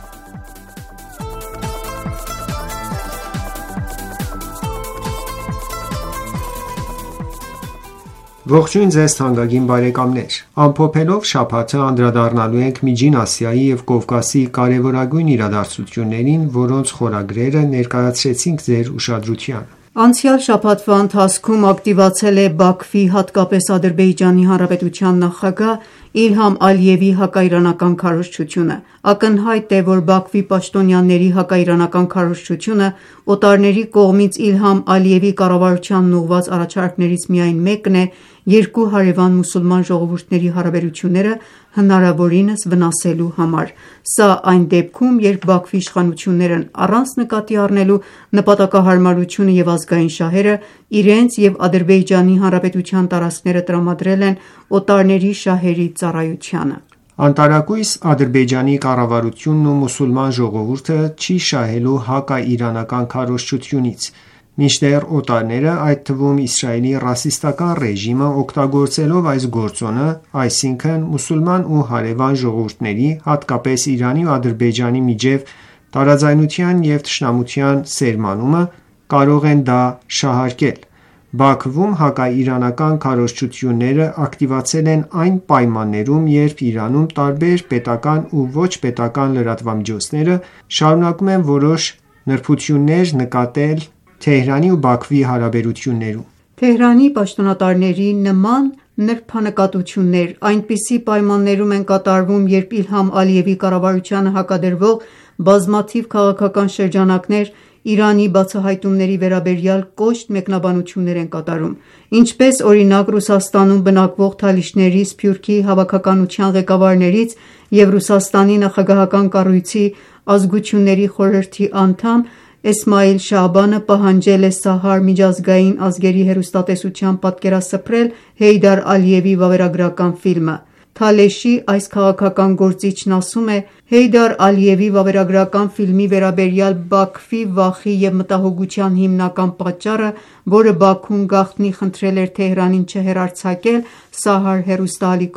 Ողջույն ձեզ թանկագին բարեկամներ։ Ամփոփելով շաբաթը անդրադառնալու ենք Միջին Ասիայի եւ Կովկասի կարևորագույն իրադարձություններին, որոնց խորագրերը ներկայացրեցինք ձեր ուշադրությանը։ Անցյալ շաբաթվա ընթացքում ակտիվացել է Բաքվի, հատկապես Ադրբեջանի Հանրապետության նախագահ Իլհամ Ալիևի հակաիրանական քարոզչությունը։ Ակնհայտ է, որ Բաքվի պաշտոնյաների հակաիրանական քարոզչությունը օտարների կողմից Իլհամ Ալիևի կառավարությանն ուղղված առաջարկներից միայն մեկն է երկու հարևան մուսուլման ժողովուրդների հարաբերությունները հնարավորինս վնասելու համար։ Սա այն դեպքում, երբ Բաքվի իշխանություններն առանց նկատի առնելու նպատակահարմարությունը եւ ազգային շահերը իրենց եւ Ադրբեջանի Հանրապետության տարածքները տրամադրել են օտարների շահերի ծառայությանը։ Անտարակույս Ադրբեջանի կառավարությունն ու մուսուլման ժողովուրդը չի շահելու հակաիրանական քարոզչությունից, մինչդեռ օտարները, այդ թվում Իսրայելի ռասիստական ռեժիմը, օգտագործելով այս գործոնը, այսինքն մուսուլման ու հարևան ժողովուրդների, հատկապես Իրանի ու Ադրբեջանի միջև տարաձայնության եւ թշնամության սերմանումը, կարող են դա շահարկել։ Բաքվում հակաիրանական քարոզչությունները ակտիվացել են այն պայմաններում, երբ Իրանում տարբեր պետական ու ոչ պետական լրատվամիջոցները շարունակում են որոշ նրբություններ նկատել Թեհրանի ու Բաքվի հարաբերություններում։ Թեհրանի պաշտոնատարների նման նրբանկատություններ այնպիսի պայմաններում են կատարվում, երբ Իլհամ Ալիևի կառավարությանը հակադրվող բազմաթիվ քաղաքական շրջանակներ Իրանի բացահայտումների վերաբերյալ կոշտ մեկնաբանություններ են կատարում, ինչպես օրինակ Ռուսաստանում բնակվող թալիշների Սփյուռքի հավաքականության ղեկավարներից և Ռուսաստանի նախագահական կառույցի ազգությունների խորհրդի անդամ Էսմայիլ Շաաբանը պահանջել է Սահար միջազգային ազգերի հեռուստատեսությամբ պատկերասփռել Հեյդար Ալիևի վավերագրական ֆիլմը։ Թալեշի այս քաղաքական գործիչն ասում է. Հեյդար Ալիևի վավերագրական ֆիլմի վերաբերյալ Բաքվի վախի և մտահոգության հիմնական պատճառը, որը Բաքուն գաղտնի խնդրել էր Թեհրանին չհեռարձակել Սահար հեռուստաալիքով,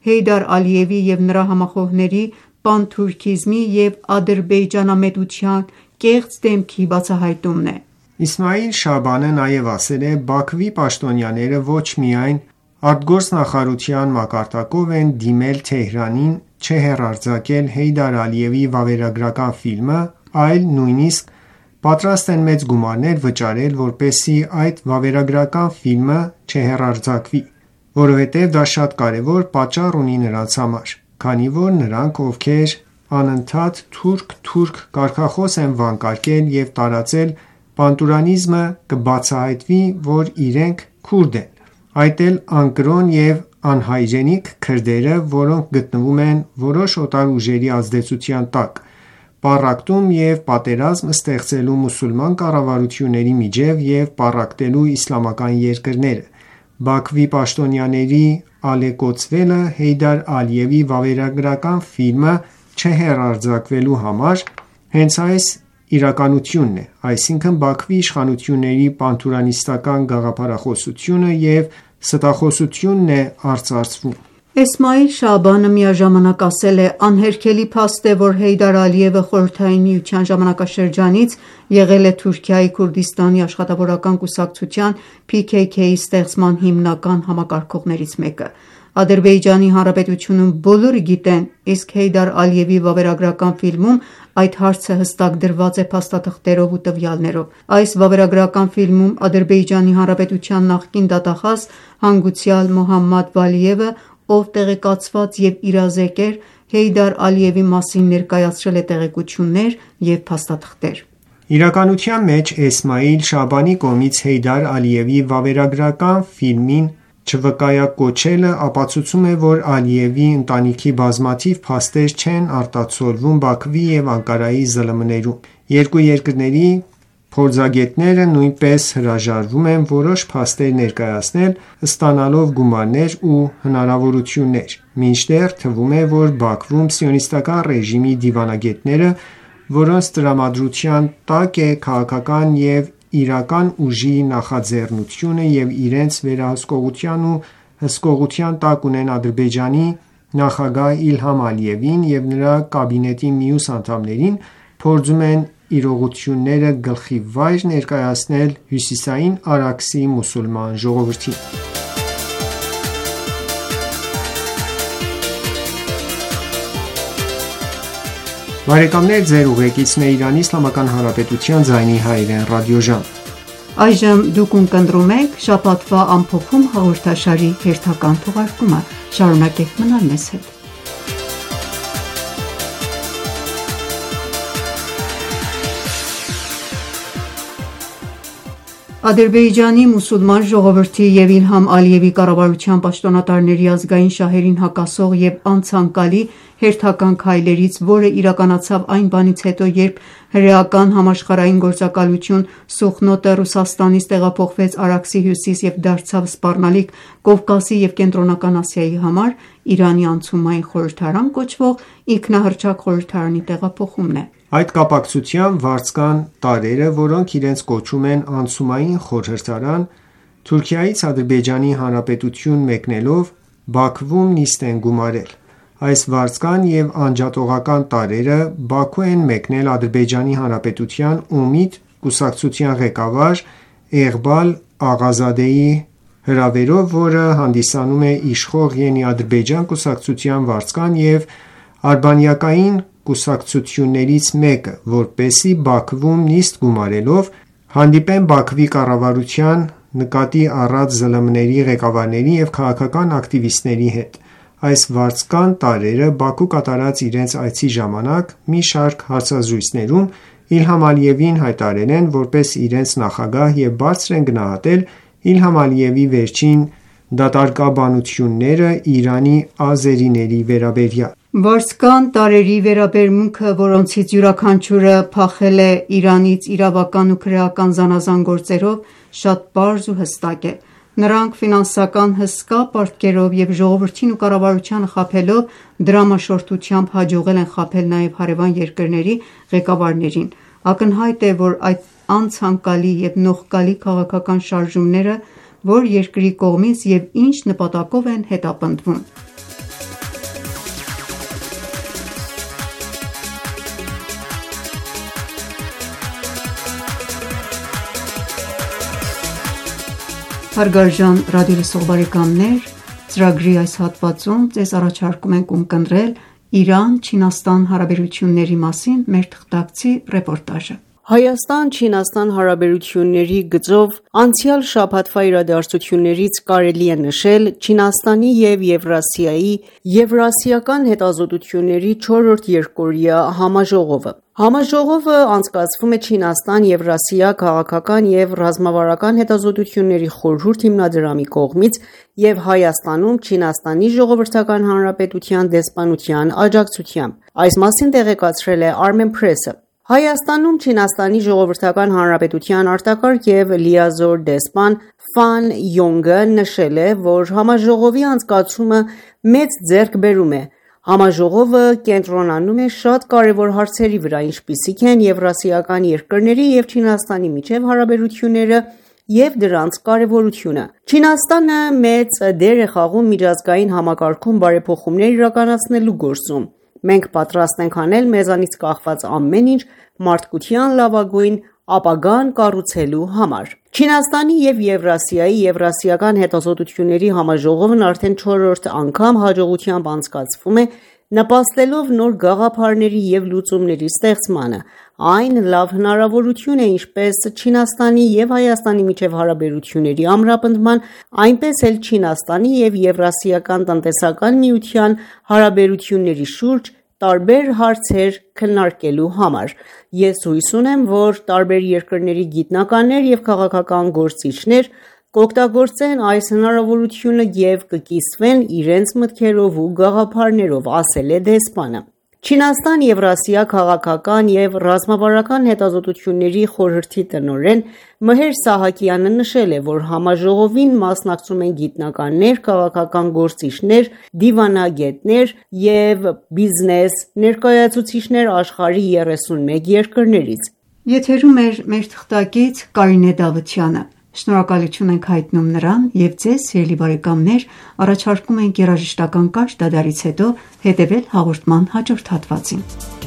Հեյդար Ալիևի և նրա համախոհների պանթուրքիզմի և ադրբեջանամետության կեղծ դեմքի բացահայտումն է։ Իսմայիլ Շաբանը նաև ասել է. «Բաքվի պաշտոնյաները ոչ միայն արտգործնախարարության մակարդակով են դիմել Թեհրանին չհեռարձակել Հեյդար Ալիևի վավերագրական ֆիլմը, այլ նույնիսկ պատրաստ են մեծ գումարներ վճարել, որպեսզի այդ վավերագրական ֆիլմը չհեռարձակվի, որովհետև դա շատ կարևոր պատճառ ունի նրանց համար, քանի որ նրանք, ովքեր անընդհատ թուրք կարգախոս են վանկարկել և տարածել պանթուրքիզմը, կբացահայտվի, որ իրենք քուրդ են, այդ էլ անկրոն և անհայրենիք քրդերը, որոնք գտնվում են որոշ օտար ուժերի ազդեցության տակ, պառակտում և պատերազմ ստեղծելու մուսուլման կառավարությունների միջև և պառակտելու իսլամական երկրները։ Բաքվի պաշտոնյաների ալեկոծվելը Հեյդար Ալիևի վավերագրական ֆիլմը չհեռարձակվելու համար հենց այս իրականությունն է, այսինքն Բաքվի իշխանությունների պանթուրքիստական գաղափարախոսությունը և ստախոսությունն է արծարծվում»։ Էսմայիլ Շաբանը միաժամանակ ասել է. «Անհերքելի փաստ է, որ Հեյդար Ալիևը Խորհրդային Միության ժամանակաշրջանից եղել է Թուրքիայի Քուրդիստանի աշխատավորական կուսակցության PKK-ի ստեղծման հիմնական համակարգողներից մեկը։ Ադրբեջանի Հանրապետությունում բոլորը գիտեն, իսկ Հեյդար Ալիևի վավերագրական ֆիլմում այդ հարցը հստակ դրված է փաստաթղթերով ու տվյալներով։ Այս վավերագրական ֆիլմում Ադրբեջանի Հանրապետության նախկին դատախազ հանգուցյալ Մոհամմադ Վալիևը, ով տեղեկացված և իրազեկ էր, Հեյդար Ալիևի մասին ներկայացրել է տեղեկություններ և փաստաթղթեր»։ Իրականության մեջ Էսմայիլ Շաբանի կողմից Հեյդար Ալիևի վավերագրական ֆիլմին չվկայակոչելը ապացուցում է, որ Ալիևի ընտանիքի բազմաթիվ փաստեր չեն արտացոլվում Բաքվի և Անկարայի ԶԼՄ-ներում։ Երկու երկրների փորձագետները նույնպես հրաժարվում են որոշ փաստեր ներկայացնել, ստանալով գումարներ ու հնարավորություններ, մինչդեռ թվում է, որ Բաքվում Սիոնիստական ռեժիմի դիվանագետները, որոնց տրամադրության տակ է քաղաքական և իրական ուժի նախաձեռնությունը և իրենց վերահսկողության ու հսկողության տակ ունեն Ադրբեջանի նախագահ Իլհամ Ալիևին և նրա կաբինետի մյուս անդամներին, փորձում են իրողությունները գլխիվայր ներկայացնել Հյուսիսային Արաքսի մուսուլման ժողովրդին։ Շարունակեք մնալ մեզ հետ։ Ադրբեջանի մուսուլման ժողովրդի և Իլհամ Ալիևի կառավարության պաշտոնատարների ազգային շահերին հակասող և անցանկալի հերթական քայլերից, որը իրականացավ այն բանից հետո, երբ հրեական համաշխարհային գործակալություն Սուխնոտը Ռուսաստանից տեղափոխվեց Արաքսի հյուսիս և դարձավ սպառնալիք Կովկասի և Կենտրոնական Ասիայի համար, Իրանի անցումային խորհրդարան կոչվող ինքնահռչակ խորհրդարանի տեղափոխումն է։ Այդ կապակցությամբ վարձկան տարրերը, որոնք իրենց կոչում են անցումային խորհրդարան, Թուրքիայից Ադրբեջանի Հանրապետություն մեկնելով Բաքվում նիստ են գումարել։ Այս վարձկան և անջատողական տարրերը Բաքու են մեկնել Ադրբեջանի Հանրապետության ՈՒՄԻԴ կուսակցության ղեկավար Էղբալ Աղազադեի հրավերով, որը հանդիսանում է իշխող Ենի Ադրբեջան կուսակցության վարձկան և արբանյակային կուսակցություններից մեկը, որպեսզի Բաքվում նիստ գումարելով հանդիպեն Բաքվի կառավարության նկատի առած ԶԼՄ-ների ղեկավարների և քաղաքական ակտիվիստների հետ։ Այս վարձկան տարրերը Բաքու կատարած իրենց այցի ժամանակ մի շարք հարցազրույցներում Իլհամ Ալիևին հայտարարել են որպես իրենց նախագահ և բարձր են գնահատել Իլհամ Ալիևի վերջին դատարկաբանությունները Իրանի ազերիների վերաբերյալ։ Վարձկան տարրերի վերաբերմունքը, որոնցից յուրաքանչյուրը փախել է Իրանից իրավական ու քրեական զանազան գործերով, շատ պարզ ու հստակ է։ Նրանք ֆինանսական հսկա պարտքերով և ժողովրդին ու կառավարությանը խաբելով դրամաշորթությամբ հաջողել են խաբել նաև հարևան երկրների ղեկավարներին։ Ակնհայտ է, որ այդ անցանկալի և նողկալի քաղաքական շարժումները որ երկրի կողմից և ինչ նպատակով են հետապնդվում։ Հարգարժան ռադիոլսող բարեկամներ, ծրագրի այս հատվածում ձեզ առաջարկում ենք ունկնդրել Իրան-Չինաստան հարաբերությունների մասին մեր թղթակցի ռեպորտաժը։ Հայաստան-Չինաստան հարաբերությունների գծով անցյալ շաբաթվա իրադարձություններից կարելի է նշել Չինաստանի և Եվրասիայի Եվրասիական հետազոտությունների 4-րդ երկօրյա համաժողովը։ Համաժողովը անցկացվում է Չինաստան-Եվրասիա քաղաքական և ռազմավարական հետազոտությունների խորհուրդ հիմնադրամի կողմից և Հայաստանում Չինաստանի Ժողովրդական Հանրապետության դեսպանության աջակցությամբ։ Այս մասին տեղեկացրել է Armenpress-ը։ Հայաստանում Չինաստանի Ժողովրդական Հանրապետության արտակարգ և լիազոր դեսպան Ֆան Յոնգը նշել է, որ համաժողովի անցկացումը մեծ ձեռքբերում է։ Համաժողովը կենտրոնանում է շատ կարևոր հարցերի վրա, ինչպիսիք են եվրասիական երկրների և Չինաստանի միջև հարաբերությունները և դրանց կարևորությունը։ Չինաստանը մեծ դեր է խաղում միջազգային համակարգում բարեփոխումներ իրականացնելու գործում։ Մենք պատրաստ ենք անել մեզանից կախված ամեն ինչ մարդկության լավագույն ապագան կառուցելու համար։ Չինաստանի և Եվրասիայի Եվրասիական հետազոտությունների համաժողովն արդեն 4-րդ անգամ հաջողությամբ անցկացվում է, նպաստելով նոր գաղափարների և լուծումների ստեղծմանը։ Այն լավ հնարավորություն է ինչպես Չինաստանի և Հայաստանի միջև հարաբերությունների ամրապնդման, այնպես էլ Չինաստանի և Եվրասիական տնտեսական միության հարաբերությունների շուրջ տարբեր հարցեր քննարկելու համար։ Ես հույս ունեմ, որ տարբեր երկրների գիտնականներ և քաղաքական գործիչներ կօգտագործեն այս հնարավորությունը և կկիսվեն իրենց մտքերով ու գաղափարներով, ասել է դեսպանը։ Չինաստան-Եվրասիա քաղաքական և ռազմավարական հետազոտությունների խորհրդի տնօրեն Մհեր Սահակյանը նշել է, որ համաժողովին մասնակցում են գիտնականներ, քաղաքական գործիչներ, դիվանագետներ և բիզնես ներկայացուցիչներ աշխարհի 31 երկրներից։ Եթերում է մեր թղթակից Կարինե Դավթյանը։ Շնորհակալություն ենք հայտնում նրան և ձեզ, սիրելի բարեկամներ, առաջարկում ենք երաժշտական կարճ դադարից հետո հետևել հաղորդման հաջորդ հատվածին։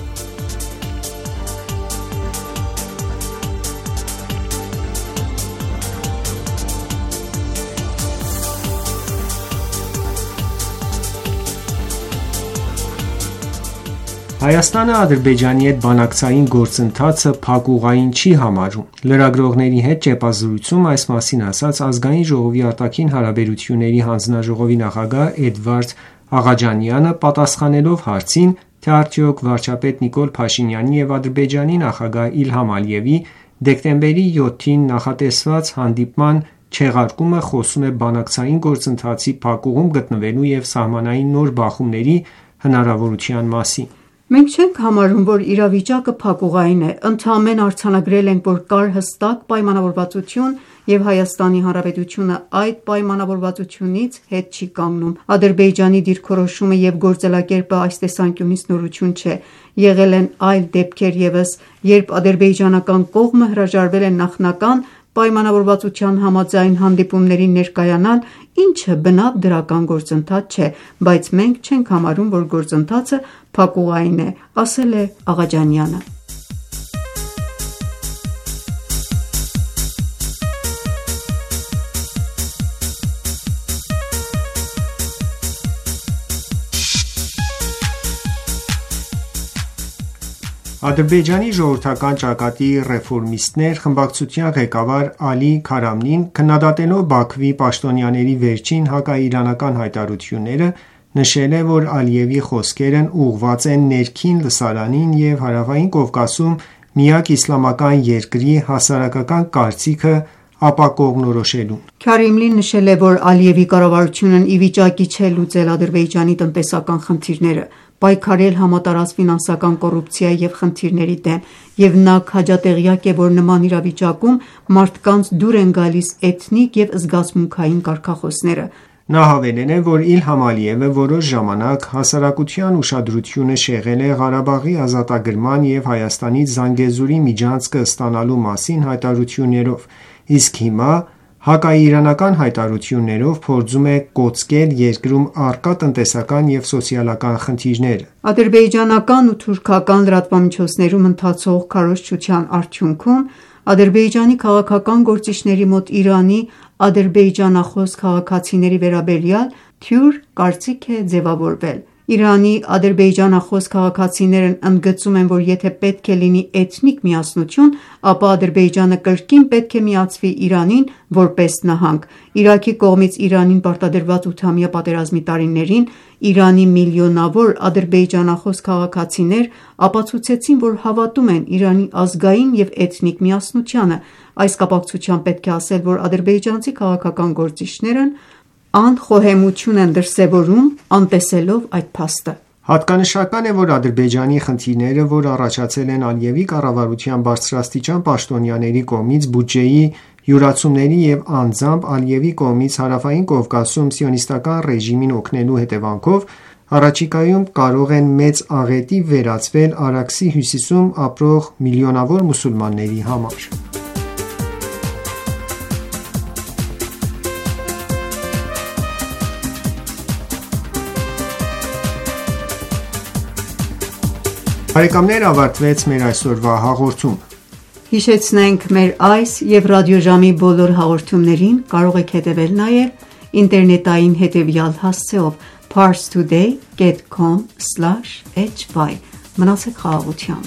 Հայաստանը Ադրբեջանի հետ բանակցային գործընթացը փակուղային չի համարում։ Լրագրողների հետ ճեպազրույցում այս մասին ասաց Ազգային ժողովի արտաքին հարաբերությունների հանձնաժողովի նախագահ Էդվարդ Աղաջանյանը, պատասխանելով հարցին, թե արդյոք վարչապետ Նիկոլ Փաշինյանի և Ադրբեջանի նախագահ Իլհամ Ալիևի դեկտեմբերի 7-ին նախատեսված հանդիպման չեղարկումը խոսում է բանակցային գործընթացի փակուղում գտնվելու և սահմանային նոր բախումների հնարավորության մասին։ Մենք չենք համարում, որ իրավիճակը փակուղային է, ընդամենը արձանագրել ենք, որ կար հստակ պայմանավորվածություն և Հայաստանի Հանրապետությունը այդ պայմանավորվածությունից հետ չի կանգնում։ Ադրբեջանի դիրքորոշումը և գործելակերպը այս տեսանկյունից նորություն չէ։ Եղել են այլ դեպքեր ևս, երբ ադրբեջանական կողմը հրաժարվել է նախնական պայմանավորվածության համաձայն հանդիպումներին ներկայանալ, ինչը բնավ դրական գործընթաց չէ, բայց մենք չենք համարում, որ գործընթացը փակուղային է, ասել է Աղաջանյանը։ Ադրբեջանի ժողովրդական ճակատի ռեֆորմիստներ խմբակցության ղեկավար Ալի Քարամնին, քննադատելով Բաքվի պաշտոնյաների վերջին հակաիրանական հայտարարությունները, նշել է, որ Ալիևի խոսքերն ուղղված են ներքին լսարանին և Հարավային Կովկասում միակ իսլամական երկրի հասարակական կարծիքը ապակողմնորոշելուն։ Քարեմլին նշել է, որ Ալիևի կառավարությունն ի վիճակի չէ լուծել Ադրբեջանի տնտեսական խնդիրները, պայքարել համատարած ֆինանսական կոռուպցիայի և խնդիրների դեմ, և նա քաջատեղյակ է, որ նման իրավիճակում մարդկանց դուր են գալիս էթնիկ և զգացմունքային կարգախոսները։ Նա հավելել է, որ Իլհամ Ալիևը որոշ ժամանակ հասարակության ուշադրությունը շեղել է Ղարաբաղի ազատագրման և Հայաստանից Զանգեզուրի միջանցքը ստանալու մասին հայտարարություններով, իսկ հիմա հակաիրանական հայտարարություններով փորձում է կոծկել երկրում առկա տնտեսական և սոցիալական խնդիրները։ Ադրբեջանական ու թուրքական լրատվամիջոցներում ընթացող քարոզչության արդյունքում Ադրբեջանի քաղաքական գործիչների մոտ Իրանի ադրբեջանախոս քաղաքացիների վերաբերյալ թյուր կարծիք է ձևավորվել: Իրանի ադրբեջանախոս քաղաքացիներն ընդգծում են, որ եթե պետք է լինի էթնիկ միասնություն, ապա Ադրբեջանը կրկին պետք է միացվի Իրանին որպես նահանգ: Իրաքի կողմից Իրանին պարտադրված 8-ամյա պատերազմի տարիներին Իրանի միլիոնավոր ադրբեջանախոս քաղաքացիներ ապացուցեցին, որ հավատում են Իրանի ազգային և էթնիկ միասնությանը: Այս կապակցությամբ պետք է ասել, որ ադրբեջանցի քաղաքական գործիչներն անխոհեմություն են դրսևորում անտեսելով այդ փաստը: Հատկանշական է, որ Ադրբեջանի խնդիրները, որ առաջացել են Ալիևի կառավարության բարձրաստիճան պաշտոնյաների կողմից բյուջեի յուրացումների և անձամբ Ալիևի կողմից Հարավային Կովկասում սիոնիստական ռեժիմին օգնելու հետևանքով, առաջիկայում կարող են մեծ աղետի վերածվել Արաքսի հյուսիսում ապրող միլիոնավոր մուսուլմանների համար: Ավարտվեց մեր այսօրվա հաղորդումը: Հիշեցնենք մեր այս և ռադիոժամի բոլոր հաղորդումներին կարող եք հետևել նաև ինտերնետային հետևյալ հասցեով parstoday.com/hy: Մնացեք խաղաղությամբ: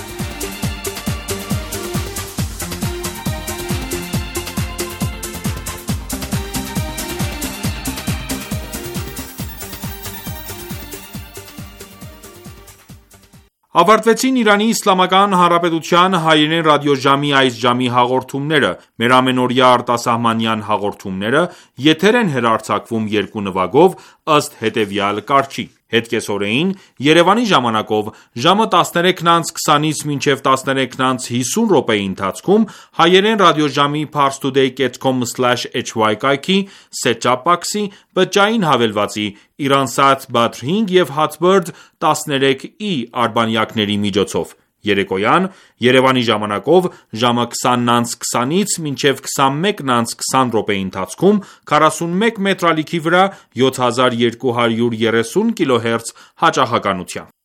Ավարտվեցին Իրանի Իսլամական Հանրապետության հայերեն ռադիոժամի այս ժամի հաղորդումները: Մեր ամենօրյա արտասահմանյան հաղորդումները եթեր են հեռարձակվում երկու նվագով ըստ հետևյալ կարգի: Հետկեսօրեին Երևանի ժամանակով ժամը 13:20-ից մինչև 13:50 ընթացքում հայերեն ռադիոժամի parstoday.com/hy կայքի set-top box-ի, բջջային հավելվածի, Iransat Badr 5 և Hotbird 13e արբանյակների միջոցով: Երեկոյան Երևանի ժամանակով ժամը 20:20-ից մինչև 21:20 ընթացքում 41 մետրալիքի վրա 7230 kHz հաճախականությամբ: